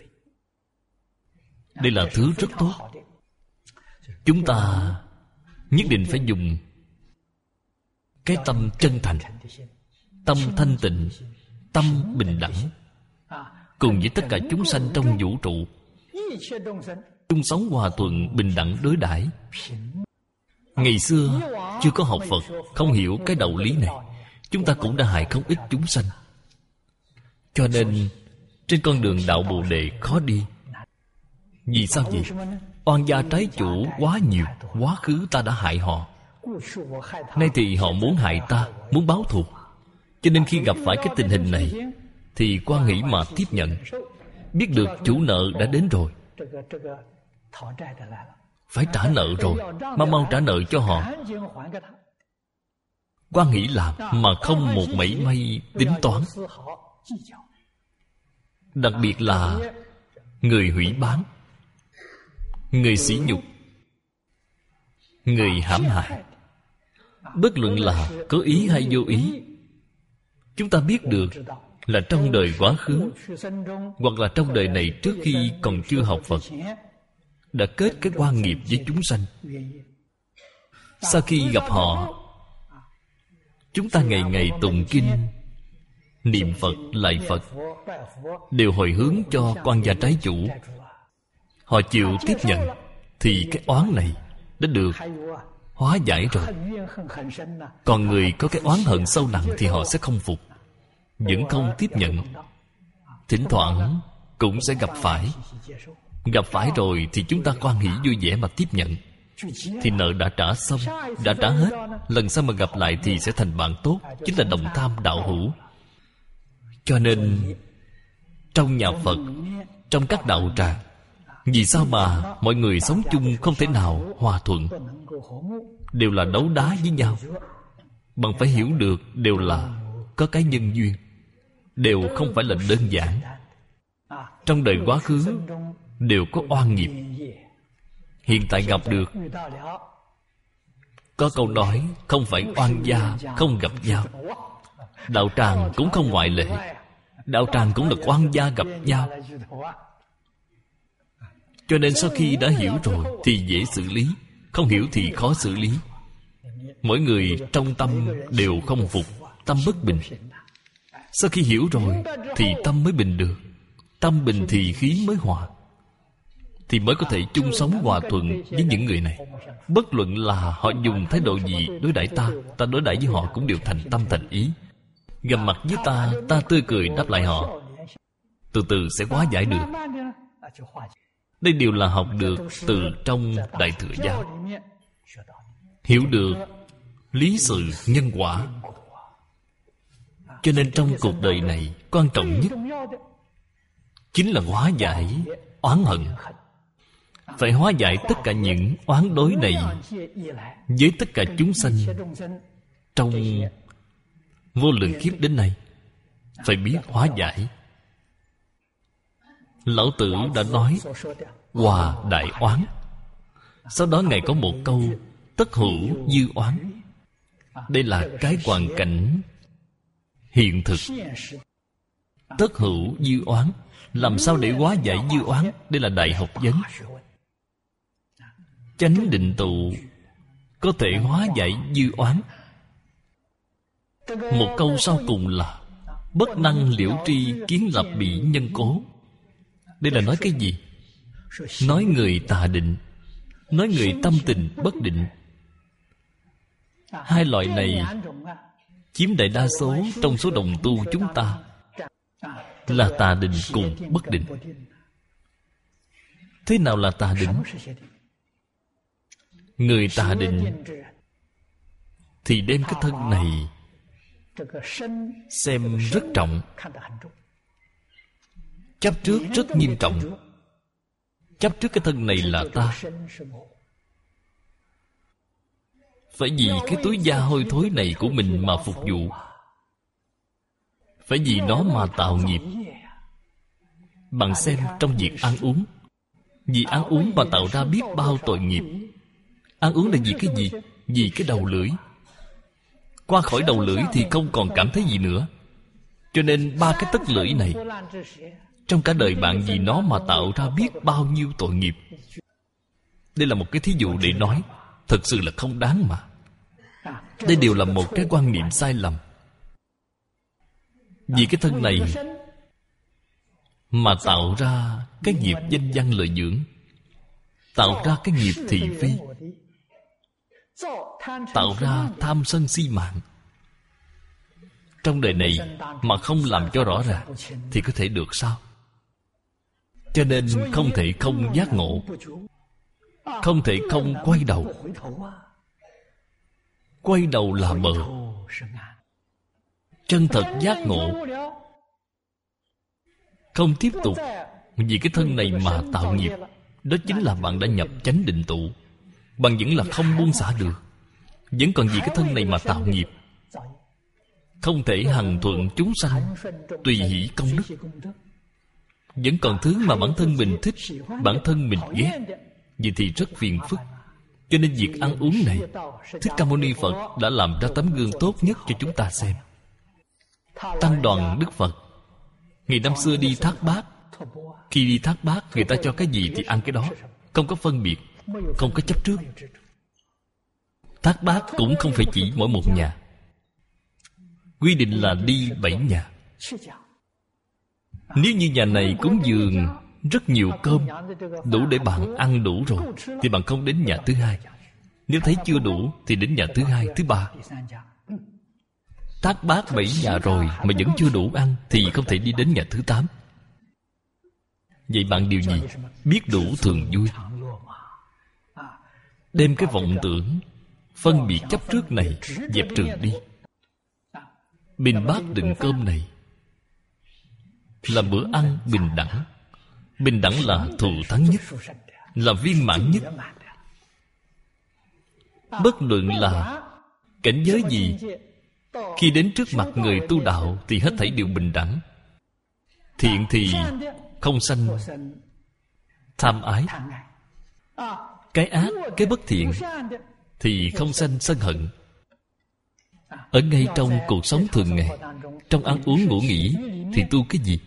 Speaker 1: Đây là thứ rất tốt. Chúng ta nhất định phải dùng cái tâm chân thành, tâm thanh tịnh, tâm bình đẳng, cùng với tất cả chúng sanh trong vũ trụ chung sống hòa thuận, bình đẳng đối đãi. Ngày xưa chưa có học Phật, không hiểu cái đạo lý này, chúng ta cũng đã hại không ít chúng sanh. Cho nên trên con đường đạo Bồ Đề khó đi. Vì sao vậy? Oan gia trái chủ quá nhiều. Quá khứ ta đã hại họ, nay thì họ muốn hại ta, muốn báo thù. Cho nên khi gặp phải cái tình hình này thì quan hỷ mà tiếp nhận. Biết được chủ nợ đã đến rồi, phải trả nợ rồi, mau trả nợ cho họ. Quan hỷ làm mà không một mảy may tính toán. Đặc biệt là người hủy bán, người sỉ nhục, người hãm hại, bất luận là có ý hay vô ý, chúng ta biết được là trong đời quá khứ hoặc là trong đời này trước khi còn chưa học Phật đã kết cái oan nghiệp với chúng sanh. Sau khi gặp họ, chúng ta ngày ngày tụng kinh, niệm Phật, lạy Phật, đều hồi hướng cho quan gia trái chủ. Họ chịu tiếp nhận thì cái oán này đã được hóa giải rồi. Còn người có cái oán hận sâu nặng thì họ sẽ không phục, vẫn không tiếp nhận. Thỉnh thoảng cũng sẽ gặp phải. Gặp phải rồi thì chúng ta hoan hỷ vui vẻ mà tiếp nhận, thì nợ đã trả xong, đã trả hết. Lần sau mà gặp lại thì sẽ thành bạn tốt, chính là đồng tham đạo hữu. Cho nên trong nhà Phật, trong các đạo tràng, vì sao mà mọi người sống chung không thể nào hòa thuận, đều là đấu đá với nhau? Bạn phải hiểu được đều là có cái nhân duyên, đều không phải là đơn giản. Trong đời quá khứ đều có oan nghiệp, hiện tại gặp được. Có câu nói không phải oan gia không gặp nhau. Đạo tràng cũng không ngoại lệ. Đạo tràng cũng là oan gia gặp nhau. Cho nên sau khi đã hiểu rồi thì dễ xử lý, không hiểu thì khó xử lý. Mỗi người trong tâm đều không phục, tâm bất bình. Sau khi hiểu rồi thì tâm mới bình được. Tâm bình thì khí mới hòa, thì mới có thể chung sống hòa thuận với những người này. Bất luận là họ dùng thái độ gì đối đãi ta, ta đối đãi với họ cũng đều thành tâm thành ý. Gặp mặt với ta, ta tươi cười đáp lại họ, từ từ sẽ hóa giải được. Đây đều là học được từ trong Đại Thừa Giáo. Hiểu được lý sự nhân quả. Cho nên trong cuộc đời này, quan trọng nhất chính là hóa giải oán hận. Phải hóa giải tất cả những oán đối này với tất cả chúng sanh trong vô lượng kiếp đến nay. Phải biết hóa giải. Lão Tử đã nói hòa đại oán. Sau đó Ngài có một câu tất hữu dư oán. Đây là cái hoàn cảnh hiện thực. Tất hữu dư oán. Làm sao để hóa giải dư oán? Đây là đại học vấn. Chánh định tụ có thể hóa giải dư oán. Một câu sau cùng là bất năng liễu tri kiến lập bị nhân cố. Đây là nói cái gì? Nói người tà định nói người tâm tình bất định. Hai loại này chiếm đại đa số trong số đồng tu chúng ta, là tà định cùng bất định. Thế nào là tà định? Người tà định thì đem cái thân này xem rất trọng, chấp trước rất nghiêm trọng. Chấp trước cái thân này là ta, phải vì cái túi da hôi thối này của mình mà phục vụ, phải vì nó mà tạo nghiệp. Bạn xem trong việc ăn uống, vì ăn uống mà tạo ra biết bao tội nghiệp. Ăn uống là vì cái gì? Vì cái đầu lưỡi. Qua khỏi đầu lưỡi thì không còn cảm thấy gì nữa. Cho nên ba cái tấc lưỡi này, trong cả đời bạn vì nó mà tạo ra biết bao nhiêu tội nghiệp. Đây là một cái thí dụ để nói, thật sự là không đáng mà. Đây đều là một cái quan niệm sai lầm. Vì cái thân này mà tạo ra cái nghiệp danh văn lợi dưỡng, tạo ra cái nghiệp thị phi, tạo ra tham sân si mạng. Trong đời này mà không làm cho rõ ràng thì có thể được sao? Cho nên không thể không giác ngộ, không thể không quay đầu. Quay đầu là bờ. Chân thật giác ngộ, không tiếp tục vì cái thân này mà tạo nghiệp. Đó chính là bạn đã nhập chánh định tụ. Bạn vẫn là không buông xả được, vẫn còn vì cái thân này mà tạo nghiệp. Không thể hằng thuận chúng sanh, tùy hỷ công đức. Vẫn còn thứ mà bản thân mình thích, bản thân mình ghét. Vậy thì rất phiền phức. Cho nên việc ăn uống này, Thích Ca Mâu Ni Phật đã làm ra tấm gương tốt nhất cho chúng ta xem. Tăng đoàn Đức Phật ngày năm xưa đi Thác Bát. Khi đi Thác Bát, người ta cho cái gì thì ăn cái đó, không có phân biệt, không có chấp trước. Thác Bát cũng không phải chỉ mỗi một nhà, quy định là đi 7 nhà. Nếu như nhà này cúng dường rất nhiều cơm, đủ để bạn ăn đủ rồi, thì bạn không đến nhà thứ hai. Nếu thấy chưa đủ thì đến nhà thứ hai, thứ ba. Thác Bát 7 nhà rồi mà vẫn chưa đủ ăn thì không thể đi đến nhà thứ 8. Vậy bạn điều gì? Biết đủ thường vui. Đem cái vọng tưởng phân biệt chấp trước này dẹp trừ đi. Bình bát đựng cơm này là bữa ăn bình đẳng. Bình đẳng là thù thắng nhất, là viên mãn nhất. Bất luận là cảnh giới gì, khi đến trước mặt người tu đạo thì hết thảy đều bình đẳng. Thiện thì không sanh tham ái, cái ác, cái bất thiện thì không sanh sân hận. Ở ngay trong cuộc sống thường ngày, trong ăn uống ngủ nghỉ thì tu cái gì?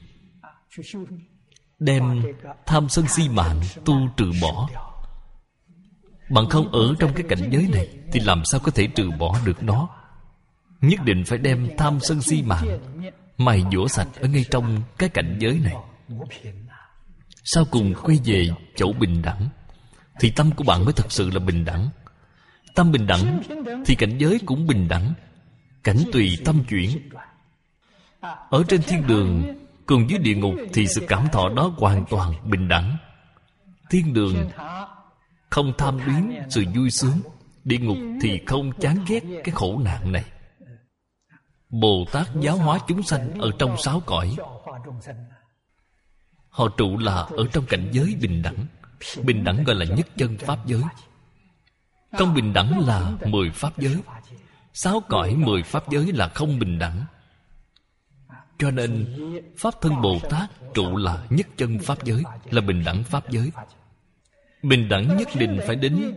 Speaker 1: Đem tham sân si mạng tu trừ bỏ. Bạn không ở trong cái cảnh giới này thì làm sao có thể trừ bỏ được nó? Nhất định phải đem tham sân si mạng mài dũa sạch ở ngay trong cái cảnh giới này. Sau cùng quay về chỗ bình đẳng, thì tâm của bạn mới thật sự là bình đẳng. Tâm bình đẳng thì cảnh giới cũng bình đẳng. Cảnh tùy tâm chuyển. Ở trên thiên đường cùng với địa ngục thì sự cảm thọ đó hoàn toàn bình đẳng. Thiên đường không tham luyến sự vui sướng, địa ngục thì không chán ghét cái khổ nạn này. Bồ Tát giáo hóa chúng sanh ở trong 6 cõi. Họ trụ là ở trong cảnh giới bình đẳng. Bình đẳng gọi là nhất chân pháp giới. Không bình đẳng là 10 pháp giới. 6 cõi 10 pháp giới là không bình đẳng. Cho nên Pháp thân Bồ Tát trụ là nhất chân pháp giới, là bình đẳng pháp giới. Bình đẳng nhất định phải đến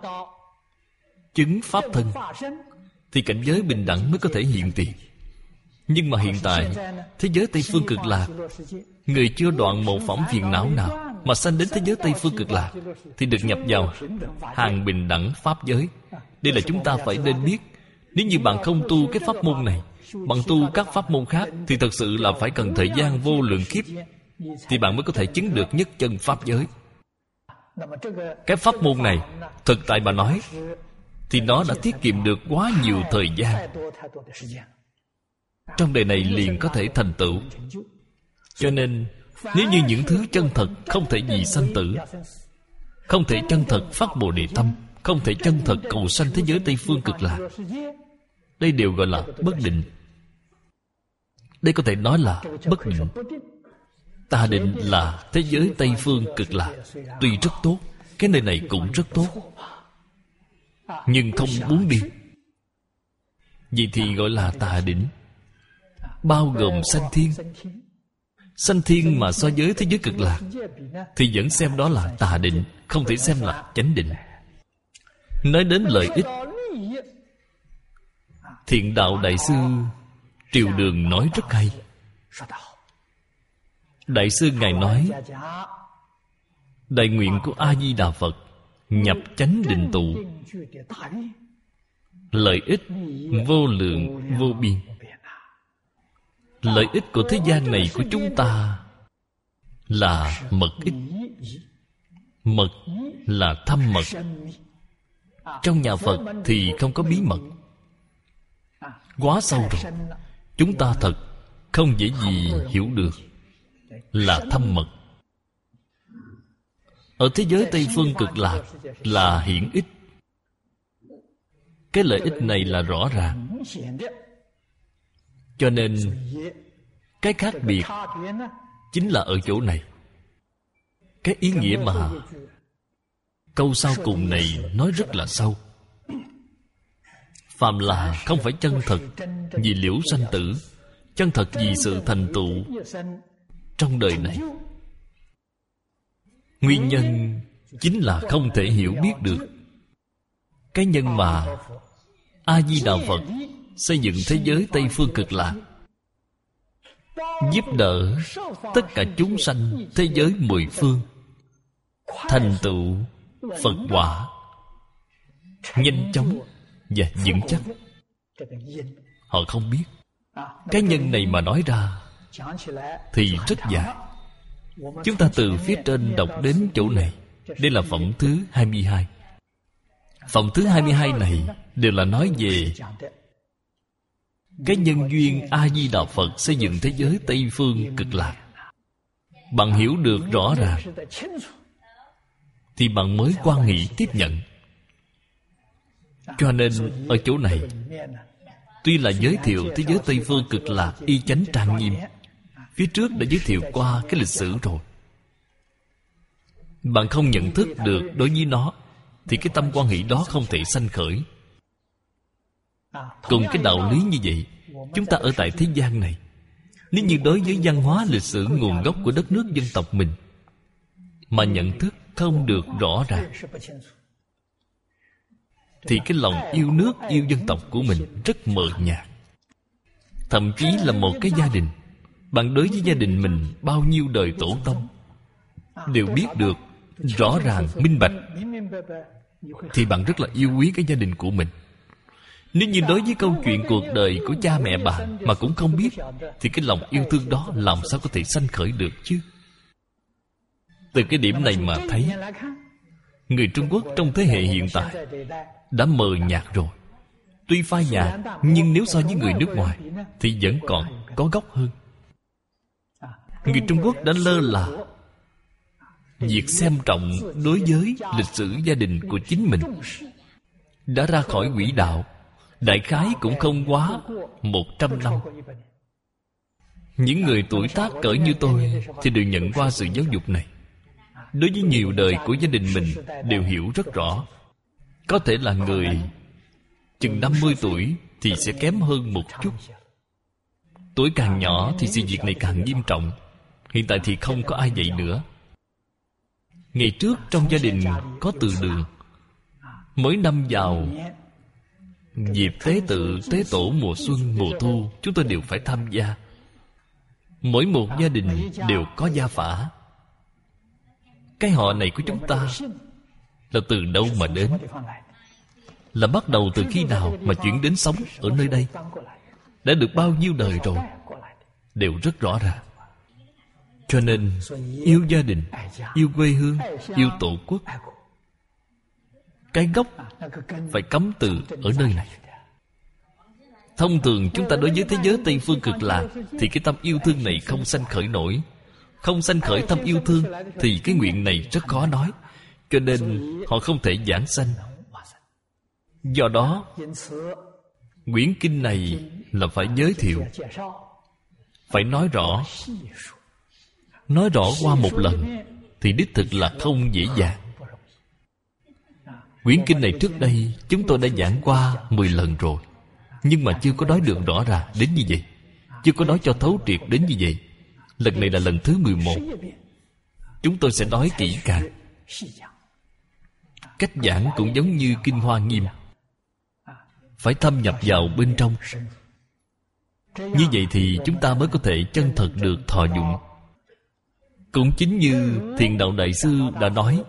Speaker 1: chứng Pháp thân thì cảnh giới bình đẳng mới có thể hiện tiền. Nhưng mà hiện tại thế giới Tây Phương Cực Lạc, người chưa đoạn mộ phỏng phiền não nào mà sanh đến thế giới Tây Phương Cực Lạc thì được nhập vào hàng bình đẳng pháp giới. Đây là chúng ta phải nên biết. Nếu như bạn không tu cái pháp môn này, bạn tu các pháp môn khác thì thật sự là phải cần thời gian vô lượng kiếp thì bạn mới có thể chứng được nhất chân pháp giới. Cái pháp môn này, thực tại mà nói, thì nó đã tiết kiệm được quá nhiều thời gian. Trong đời này liền có thể thành tựu. Cho nên, nếu như những thứ chân thật không thể vì sanh tử, không thể chân thật phát Bồ Đề tâm, không thể chân thật cầu sanh thế giới Tây Phương Cực Lạc, đây đều gọi là bất định. Đây có thể nói là bất định. Tà định là thế giới Tây Phương Cực Lạc, tuy rất tốt, cái nơi này cũng rất tốt, nhưng không muốn đi. Vậy thì gọi là tà định, bao gồm sanh thiên. Sanh thiên mà so với thế giới Cực Lạc thì vẫn xem đó là tà định, không thể xem là chánh định. Nói đến lợi ích, Thiện Đạo Đại Sư Triều Đường nói rất hay. Đại sư Ngài nói, đại nguyện của A-di-đà Phật nhập chánh định tụ, lợi ích vô lượng vô biên. Lợi ích của thế gian này của chúng ta là mật ích. Mật là thâm mật. Trong nhà Phật thì không có bí mật. Quá sâu rồi, chúng ta thật không dễ gì hiểu được, là thâm mật. Ở thế giới Tây Phương Cực Lạc là hiển ích. Cái lợi ích này là rõ ràng. Cho nên cái khác biệt chính là ở chỗ này. Cái ý nghĩa mà câu sau cùng này nói rất là sâu. Phàm là không phải chân thật vì liễu sanh tử, chân thật vì sự thành tựu trong đời này, nguyên nhân chính là không thể hiểu biết được. Cái nhân mà A-di-đà Phật xây dựng thế giới Tây Phương Cực Lạc, giúp đỡ tất cả chúng sanh thế giới mười phương thành tựu Phật quả nhanh chóng và vững chắc. Họ không biết. Cái nhân này mà nói ra thì rất dài. Chúng ta từ phía trên đọc đến chỗ này. Đây là phẩm thứ 22. Phẩm thứ 22 này đều là nói về cái nhân duyên A-di-đà Phật xây dựng thế giới Tây Phương Cực Lạc. Bạn hiểu được rõ ràng thì bạn mới quan nghị tiếp nhận. Cho nên ở chỗ này, tuy là giới thiệu thế giới Tây Phương Cực Lạc y chánh trang nghiêm, phía trước đã giới thiệu qua cái lịch sử rồi. Bạn không nhận thức được đối với nó thì cái tâm quan hỷ đó không thể sanh khởi. Cùng cái đạo lý như vậy, chúng ta ở tại thế gian này, nếu như đối với văn hóa lịch sử nguồn gốc của đất nước dân tộc mình mà nhận thức không được rõ ràng, thì cái lòng yêu nước, yêu dân tộc của mình rất mờ nhạt. Thậm chí là một cái gia đình, bạn đối với gia đình mình bao nhiêu đời tổ tông đều biết được rõ ràng, minh bạch, thì bạn rất là yêu quý cái gia đình của mình. Nếu như đối với câu chuyện cuộc đời của cha mẹ bạn mà cũng không biết, thì cái lòng yêu thương đó làm sao có thể sanh khởi được chứ? Từ cái điểm này mà thấy, người Trung Quốc trong thế hệ hiện tại đã mờ nhạt rồi. Tuy phai nhạt, nhưng nếu so với người nước ngoài thì vẫn còn có gốc hơn. Người Trung Quốc đã lơ là việc xem trọng đối với lịch sử gia đình của chính mình, đã ra khỏi quỹ đạo. Đại khái cũng không quá 100 năm. Những người tuổi tác cỡ như tôi thì đều nhận qua sự giáo dục này. Đối với nhiều đời của gia đình mình đều hiểu rất rõ. Có thể là người chừng 50 tuổi thì sẽ kém hơn một chút. Tuổi càng nhỏ thì sự việc này càng nghiêm trọng. Hiện tại thì không có ai vậy nữa. Ngày trước trong gia đình có từ đường. Mỗi năm vào dịp tế tự, tế tổ mùa xuân, mùa thu, chúng tôi đều phải tham gia. Mỗi một gia đình đều có gia phả. Cái họ này của chúng ta là từ đâu mà đến? Là bắt đầu từ khi nào mà chuyển đến sống ở nơi đây? Đã được bao nhiêu đời rồi? Đều rất rõ ràng. Cho nên yêu gia đình, yêu quê hương, yêu tổ quốc, cái gốc phải cắm từ ở nơi này. Thông thường chúng ta đối với thế giới Tây Phương Cực Lạc thì cái tâm yêu thương này không sanh khởi nổi. Không sanh khởi tâm yêu thương thì cái nguyện này rất khó nói. Cho nên họ không thể giảng sanh. Do đó quyển kinh này là phải giới thiệu, phải nói rõ. Nói rõ qua một lần thì đích thực là không dễ dàng. Quyển kinh này trước đây chúng tôi đã giảng qua 10 lần rồi, nhưng mà chưa có nói được rõ ràng đến như vậy, chưa có nói cho thấu triệt đến như vậy. Lần này là lần thứ 11. Chúng tôi sẽ nói kỹ càng. Cách giảng cũng giống như Kinh Hoa Nghiêm, phải thâm nhập vào bên trong. Như vậy thì chúng ta mới có thể chân thật được thọ dụng. Cũng chính như Thiền Đạo Đại Sư đã nói,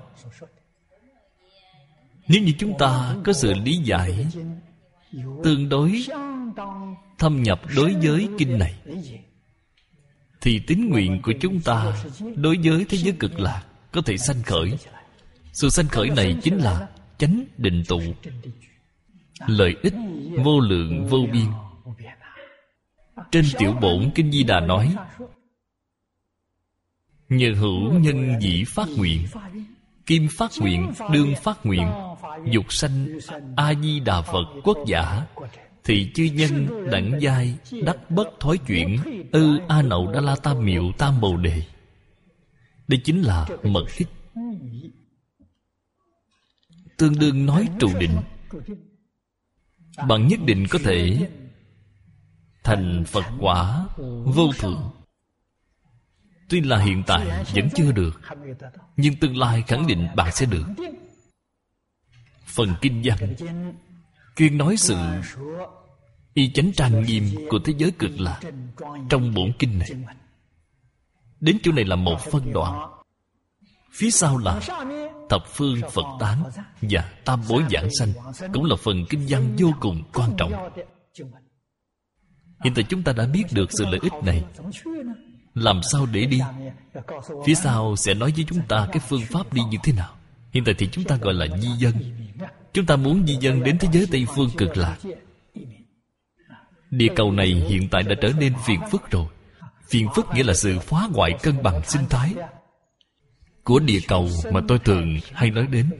Speaker 1: nếu như chúng ta có sự lý giải tương đối thâm nhập đối với kinh này, thì tín nguyện của chúng ta đối với thế giới Cực Lạc có thể sanh khởi. Sự sanh khởi này chính là chánh định tụ, lợi ích vô lượng vô biên. Trên Tiểu Bổn Kinh Di Đà nói, nhờ hữu nhân dĩ phát nguyện, kim phát nguyện, đương phát nguyện, dục sanh A-di-đà Phật quốc giả, thì chư nhân đẳng giai đắc bất thối chuyển, ư A Nậu Đa La Tam Miệu Tam Bồ Đề. Đây chính là mật ích. Tương đương nói trụ định. Bạn nhất định có thể thành Phật quả vô thượng. Tuy là hiện tại vẫn chưa được, nhưng tương lai khẳng định bạn sẽ được. Phần kinh văn chuyên nói sự y chánh trang nghiêm của thế giới Cực Lạc. Trong bổn kinh này, đến chỗ này là một phân đoạn, phía sau là thập phương Phật tán và tam bối giảng sanh, cũng là phần kinh văn vô cùng quan trọng. Hiện tại chúng ta đã biết được sự lợi ích này, làm sao để đi? Phía sau sẽ nói với chúng ta cái phương pháp đi như thế nào. Hiện tại thì chúng ta gọi là di dân. Chúng ta muốn di dân đến thế giới Tây Phương Cực Lạc. Địa cầu này hiện tại đã trở nên phiền phức rồi. Phiền phức nghĩa là sự phá hoại cân bằng sinh thái của địa cầu mà tôi thường hay nói đến.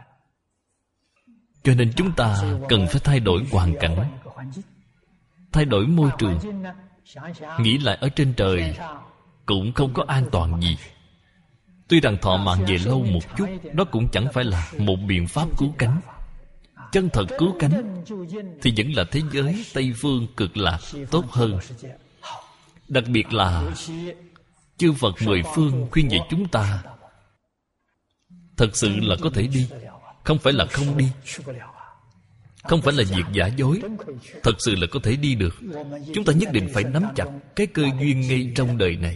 Speaker 1: Cho nên chúng ta cần phải thay đổi hoàn cảnh, thay đổi môi trường. Nghĩ lại ở trên trời cũng không có an toàn gì. Tuy rằng thọ mạng về lâu một chút, đó cũng chẳng phải là một biện pháp cứu cánh. Chân thật cứu cánh thì vẫn là thế giới Tây Phương Cực Lạc tốt hơn. Đặc biệt là chư Phật mười phương khuyên dạy chúng ta, thật sự là có thể đi, không phải là không đi, không phải là việc giả dối. Thật sự là có thể đi được. Chúng ta nhất định phải nắm chặt cái cơ duyên ngay trong đời này.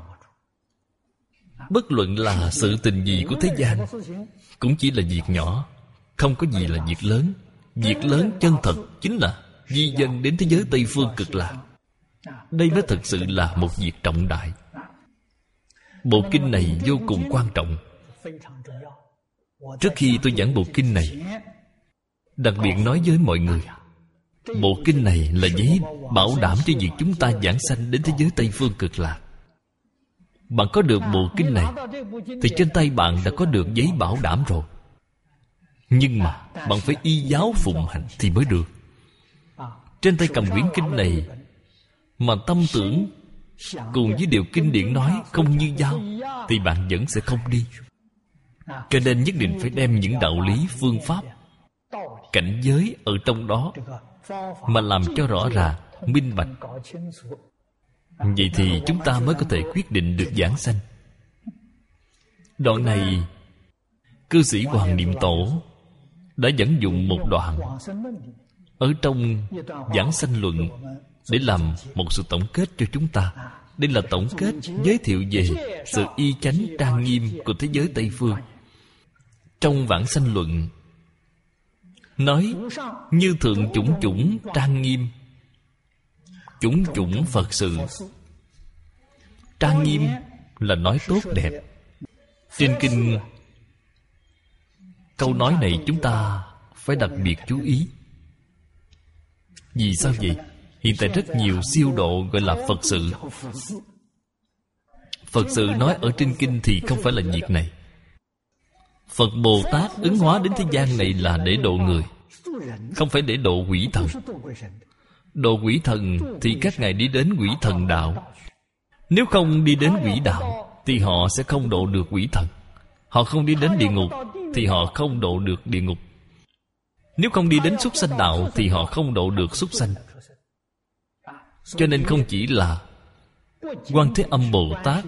Speaker 1: Bất luận là sự tình gì của thế gian cũng chỉ là việc nhỏ, không có gì là việc lớn. Việc lớn chân thật chính là di dân đến thế giới Tây Phương Cực Lạc. Đây mới thật sự là một việc trọng đại. Bộ kinh này vô cùng quan trọng. Trước khi tôi giảng bộ kinh này, đặc biệt nói với mọi người, bộ kinh này là giấy bảo đảm cho việc chúng ta giảng sanh đến thế giới Tây Phương Cực Lạc. Bạn có được bộ kinh này thì trên tay bạn đã có được giấy bảo đảm rồi. Nhưng mà bạn phải y giáo phụng hành thì mới được. Trên tay cầm quyển kinh này mà tâm tưởng cùng với điều kinh điển nói không như nhau, thì bạn vẫn sẽ không đi. Cho nên nhất định phải đem những đạo lý, phương pháp, cảnh giới ở trong đó mà làm cho rõ ràng, minh bạch. Vậy thì chúng ta mới có thể quyết định được giảng sanh. Đoạn này cư sĩ Hoàng Niệm Tổ đã dẫn dụng một đoạn ở trong Giảng Sanh Luận để làm một sự tổng kết cho chúng ta. Đây là tổng kết giới thiệu về sự y chánh trang nghiêm của thế giới Tây Phương. Trong Vãng Sanh Luận nói, như thượng chủng chủng trang nghiêm, chủng chủng Phật sự. Trang nghiêm là nói tốt đẹp. Trên kinh, câu nói này chúng ta phải đặc biệt chú ý. Vì sao vậy? Hiện tại rất nhiều siêu độ gọi là Phật sự. Phật sự nói ở trên kinh thì không phải là việc này. Phật Bồ Tát ứng hóa đến thế gian này là để độ người, không phải để độ quỷ thần. Độ quỷ thần thì các ngài đi đến quỷ thần đạo. Nếu không đi đến quỷ đạo thì họ sẽ không độ được quỷ thần. Họ không đi đến địa ngục thì họ không độ được địa ngục. Nếu không đi đến súc sanh đạo thì họ không độ được súc sanh. Cho nên không chỉ là Quan Thế Âm Bồ Tát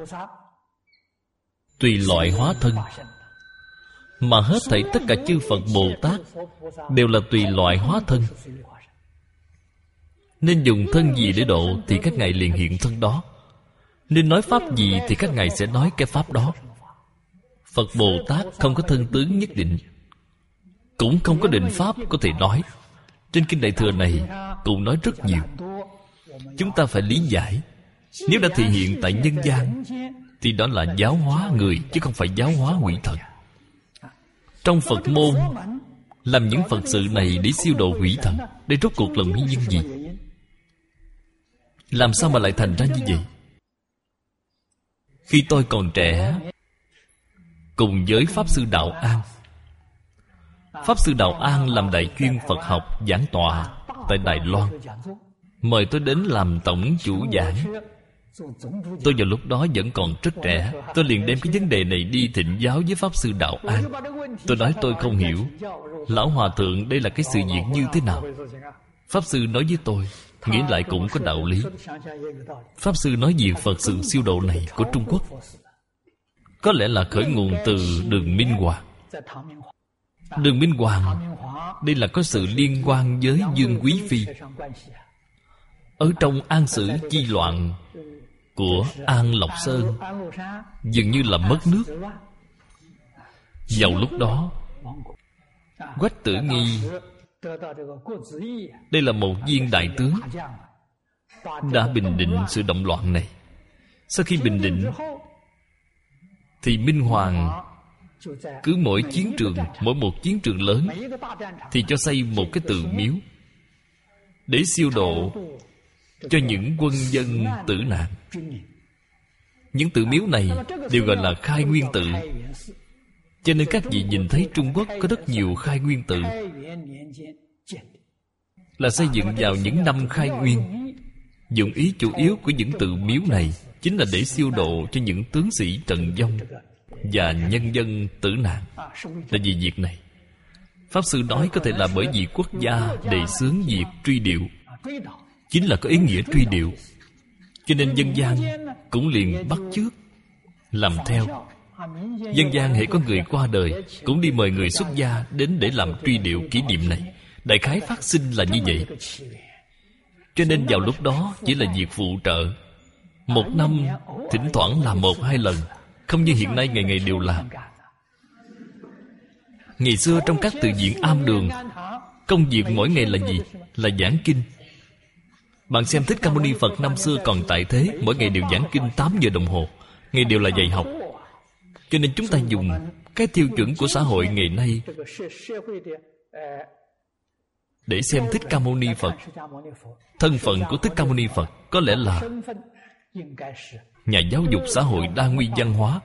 Speaker 1: tùy loại hóa thân, mà hết thảy tất cả chư Phật Bồ Tát đều là tùy loại hóa thân. Nên dùng thân gì để độ thì các ngài liền hiện thân đó. Nên nói pháp gì thì các ngài sẽ nói cái pháp đó. Phật Bồ Tát không có thân tướng nhất định, cũng không có định pháp có thể nói. Trên kinh Đại Thừa này cũng nói rất nhiều. Chúng ta phải lý giải. Nếu đã thể hiện tại nhân gian thì đó là giáo hóa người, chứ không phải giáo hóa quỷ thần. Trong Phật môn làm những Phật sự này để siêu độ quỷ thần, đây rốt cuộc là nguyên nhân gì? Làm sao mà lại thành ra như vậy? Khi tôi còn trẻ, cùng với Pháp Sư Đạo An, Pháp Sư Đạo An làm đại chuyên Phật học giảng tọa tại Đài Loan, mời tôi đến làm tổng chủ giảng. Tôi vào lúc đó vẫn còn rất trẻ. Tôi liền đem cái vấn đề này đi thỉnh giáo với Pháp Sư Đạo An. Tôi nói tôi không hiểu, Lão Hòa Thượng, đây là cái sự việc như thế nào? Pháp Sư nói với tôi, nghĩ lại cũng có đạo lý. Pháp Sư nói việc Phật sự siêu độ này của Trung Quốc có lẽ là khởi nguồn từ Đường Minh Hoàng. Đường Minh Hoàng đây là có sự liên quan với Dương Quý Phi. Ở trong An Sử chi loạn của An Lộc Sơn, dường như là mất nước. Vào lúc đó, Quách Tử Nghi, đây là một viên đại tướng, đã bình định sự động loạn này. Sau khi bình định thì Minh Hoàng cứ mỗi chiến trường, mỗi một chiến trường lớn thì cho xây một cái tự miếu để siêu độ cho những quân dân tử nạn. Những tự miếu này đều gọi là khai nguyên tự. Cho nên các vị nhìn thấy Trung Quốc có rất nhiều khai nguyên tự, là xây dựng vào những năm khai nguyên. Dụng ý chủ yếu của những tự miếu này chính là để siêu độ cho những tướng sĩ trận vong và nhân dân tử nạn. Là vì việc này, Pháp Sư nói có thể là bởi vì quốc gia đề xướng việc truy điệu, chính là có ý nghĩa truy điệu. Cho nên dân gian cũng liền bắt chước làm theo. Dân gian hễ có người qua đời cũng đi mời người xuất gia đến để làm truy điệu kỷ niệm này. Đại khái phát sinh là như vậy. Cho nên vào lúc đó chỉ là việc phụ trợ. Một năm thỉnh thoảng làm 1-2 lần, không như hiện nay ngày ngày đều làm. Ngày xưa trong các từ viện am đường, công việc mỗi ngày là gì? Là giảng kinh. Bạn xem Thích Ca Mâu Ni Phật năm xưa còn tại thế, mỗi ngày đều giảng kinh 8 giờ đồng hồ, ngày đều là dạy học. Cho nên chúng ta dùng cái tiêu chuẩn của xã hội ngày nay để xem Thích Ca Mâu Ni Phật. Thân phận của Thích Ca Mâu Ni Phật có lẽ là nhà giáo dục xã hội đa nguyên văn hóa.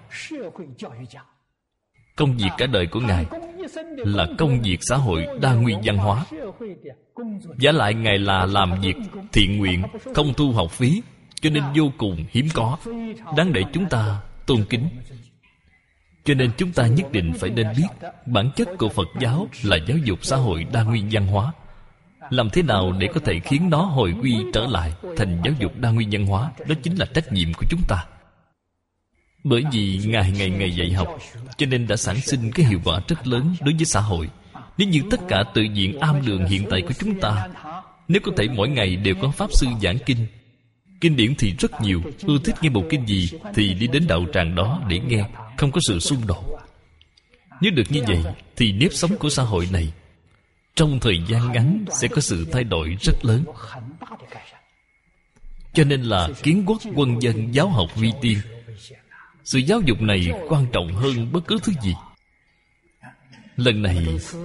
Speaker 1: Công việc cả đời của Ngài là công việc xã hội đa nguyên văn hóa. Vả lại Ngài là làm việc thiện nguyện, không thu học phí, cho nên vô cùng hiếm có, đáng để chúng ta tôn kính. Cho nên chúng ta nhất định phải nên biết bản chất của Phật giáo là giáo dục xã hội đa nguyên văn hóa. Làm thế nào để có thể khiến nó hồi quy trở lại thành giáo dục đa nguyên văn hóa, đó chính là trách nhiệm của chúng ta. Bởi vì Ngài ngày ngày dạy học, cho nên đã sản sinh cái hiệu quả rất lớn đối với xã hội. Nếu như tất cả tự viện am đường hiện tại của chúng ta, nếu có thể mỗi ngày đều có Pháp Sư giảng kinh, kinh điển thì rất nhiều, ưa thích nghe một kinh gì thì đi đến đạo tràng đó để nghe, không có sự xung đột. Nếu được như vậy thì nếp sống của xã hội này trong thời gian ngắn sẽ có sự thay đổi rất lớn. Cho nên là kiến quốc quân dân giáo học vi tiên, Sự giáo dục này quan trọng hơn bất cứ thứ gì. Lần này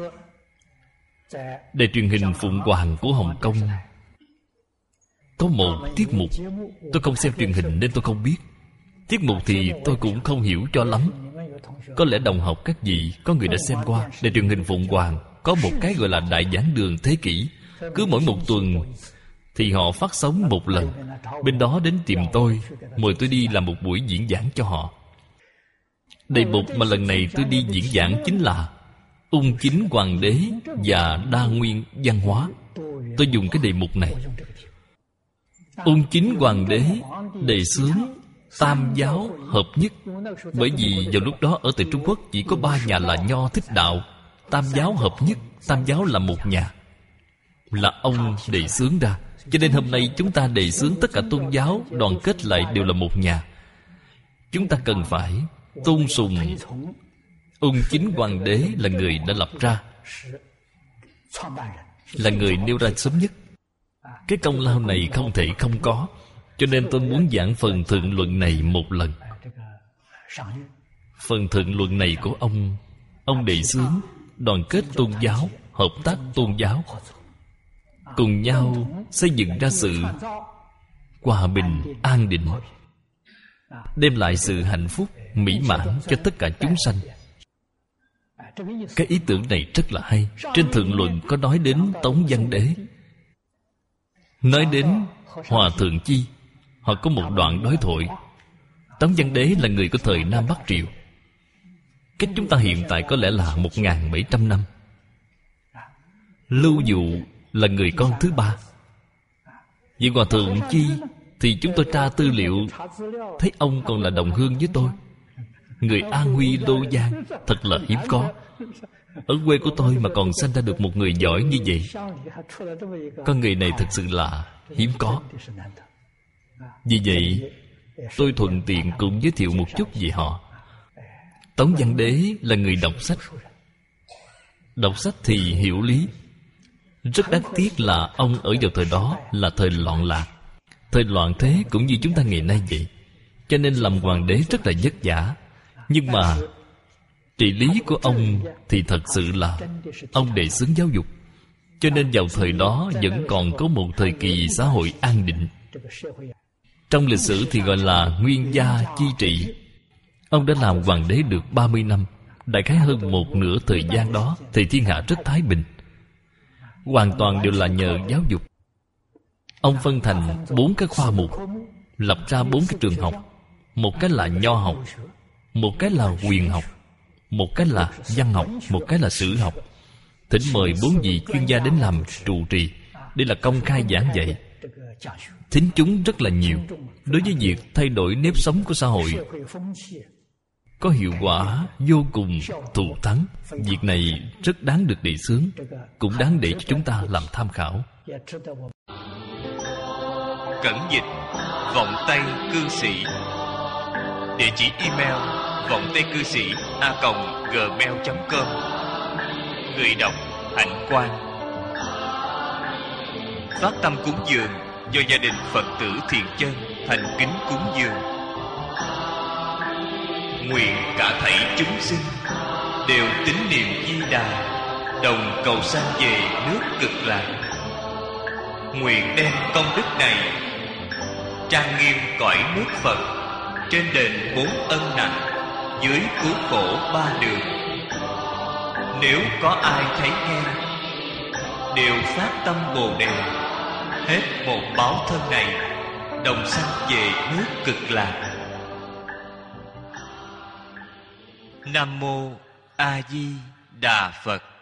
Speaker 1: đài truyền hình Phụng Hoàng của Hồng Kông có một tiết mục. Tôi không xem truyền hình nên tôi không biết. Tiết mục thì tôi cũng không hiểu cho lắm. Có lẽ đồng học các vị có người đã xem qua. Đài truyền hình Phụng Hoàng có một cái gọi là Đại Giảng Đường Thế Kỷ. Cứ mỗi một tuần thì họ phát sóng một lần. Bên đó đến tìm tôi, mời tôi đi làm một buổi diễn giảng cho họ. Đề mục mà lần này tôi đi diễn giảng chính là Ung Chính Hoàng Đế và Đa Nguyên Văn Hóa. Tôi dùng cái đề mục này. Ung Chính Hoàng Đế đề xướng tam giáo hợp nhất. Bởi vì vào lúc đó ở tại Trung Quốc chỉ có 3 nhà là Nho, Thích, Đạo. Tam giáo hợp nhất. Tam giáo là một nhà, là ông đề xướng ra. Cho nên hôm nay chúng ta đề xướng tất cả tôn giáo đoàn kết lại đều là một nhà. Chúng ta cần phải tôn sùng Ung Chính Hoàng Đế là người đã lập ra, là người nêu ra sớm nhất. Cái công lao này không thể không có. Cho nên tôi muốn giảng phần thượng luận này một lần. Phần thượng luận này của ông đề xướng đoàn kết tôn giáo, hợp tác tôn giáo, cùng nhau xây dựng ra sự hòa bình, an định, đem lại sự hạnh phúc, mỹ mãn cho tất cả chúng sanh. Cái ý tưởng này rất là hay. Trên thượng luận có nói đến Tống Văn Đế, nói đến Hòa Thượng Chi. Họ có một đoạn đối thoại. Tống Văn Đế là người của thời Nam Bắc Triều. Cách chúng ta hiện tại có lẽ là 1700 năm. Lưu Dụ là người con thứ 3. Vì Hòa Thượng Chi thì chúng tôi tra tư liệu thấy ông còn là đồng hương với tôi. Người An Huy Đô Giang, thật là hiếm có. Ở quê của tôi mà còn sanh ra được một người giỏi như vậy. Con người này thật sự là hiếm có. Vì vậy tôi thuận tiện cũng giới thiệu một chút về họ. Tống Văn Đế là người đọc sách. Đọc sách thì hiểu lý. Rất đáng tiếc là ông ở vào thời đó là thời loạn lạc, thời loạn thế cũng như chúng ta ngày nay vậy. Cho nên làm hoàng đế rất là vất vả. Nhưng mà trị lý của ông thì thật sự là ông đề xướng giáo dục. Cho nên vào thời đó vẫn còn có một thời kỳ xã hội an định. Trong lịch sử thì gọi là nguyên gia chi trị. Ông đã làm hoàng đế được 30 năm. Đại khái hơn một nửa thời gian đó thì thiên hạ rất thái bình. Hoàn toàn đều là nhờ giáo dục. Ông phân thành 4 cái khoa mục, lập ra 4 cái trường học. Một cái là nho học, một cái là quyền học, một cái là văn học, một cái là sử học. Thỉnh mời 4 vị chuyên gia đến làm trụ trì. Đây là công khai giảng dạy. Thính chúng rất là nhiều. Đối với việc thay đổi nếp sống của xã hội có hiệu quả vô cùng thù thắng. Việc này rất đáng được đề xướng, cũng đáng để cho chúng ta làm tham khảo.
Speaker 2: Cẩn dịch vọng tây cư sĩ. Địa chỉ email vọng tây cư sĩ @gmail.com. Người đọc Hạnh Quang. Phát tâm cúng dường do gia đình Phật tử Thiện Chân thành kính cúng dường. Nguyện cả thảy chúng sinh đều tín niệm Di Đà, đồng cầu sanh về nước Cực Lạc. Nguyện đem công đức này trang nghiêm cõi nước Phật, trên đền 4 ân nặng, dưới cứu khổ 3 đường. Nếu có ai thấy nghe, đều phát tâm Bồ Đề, hết một báo thân này, đồng sanh về nước Cực Lạc. Nam mô A Di Đà Phật.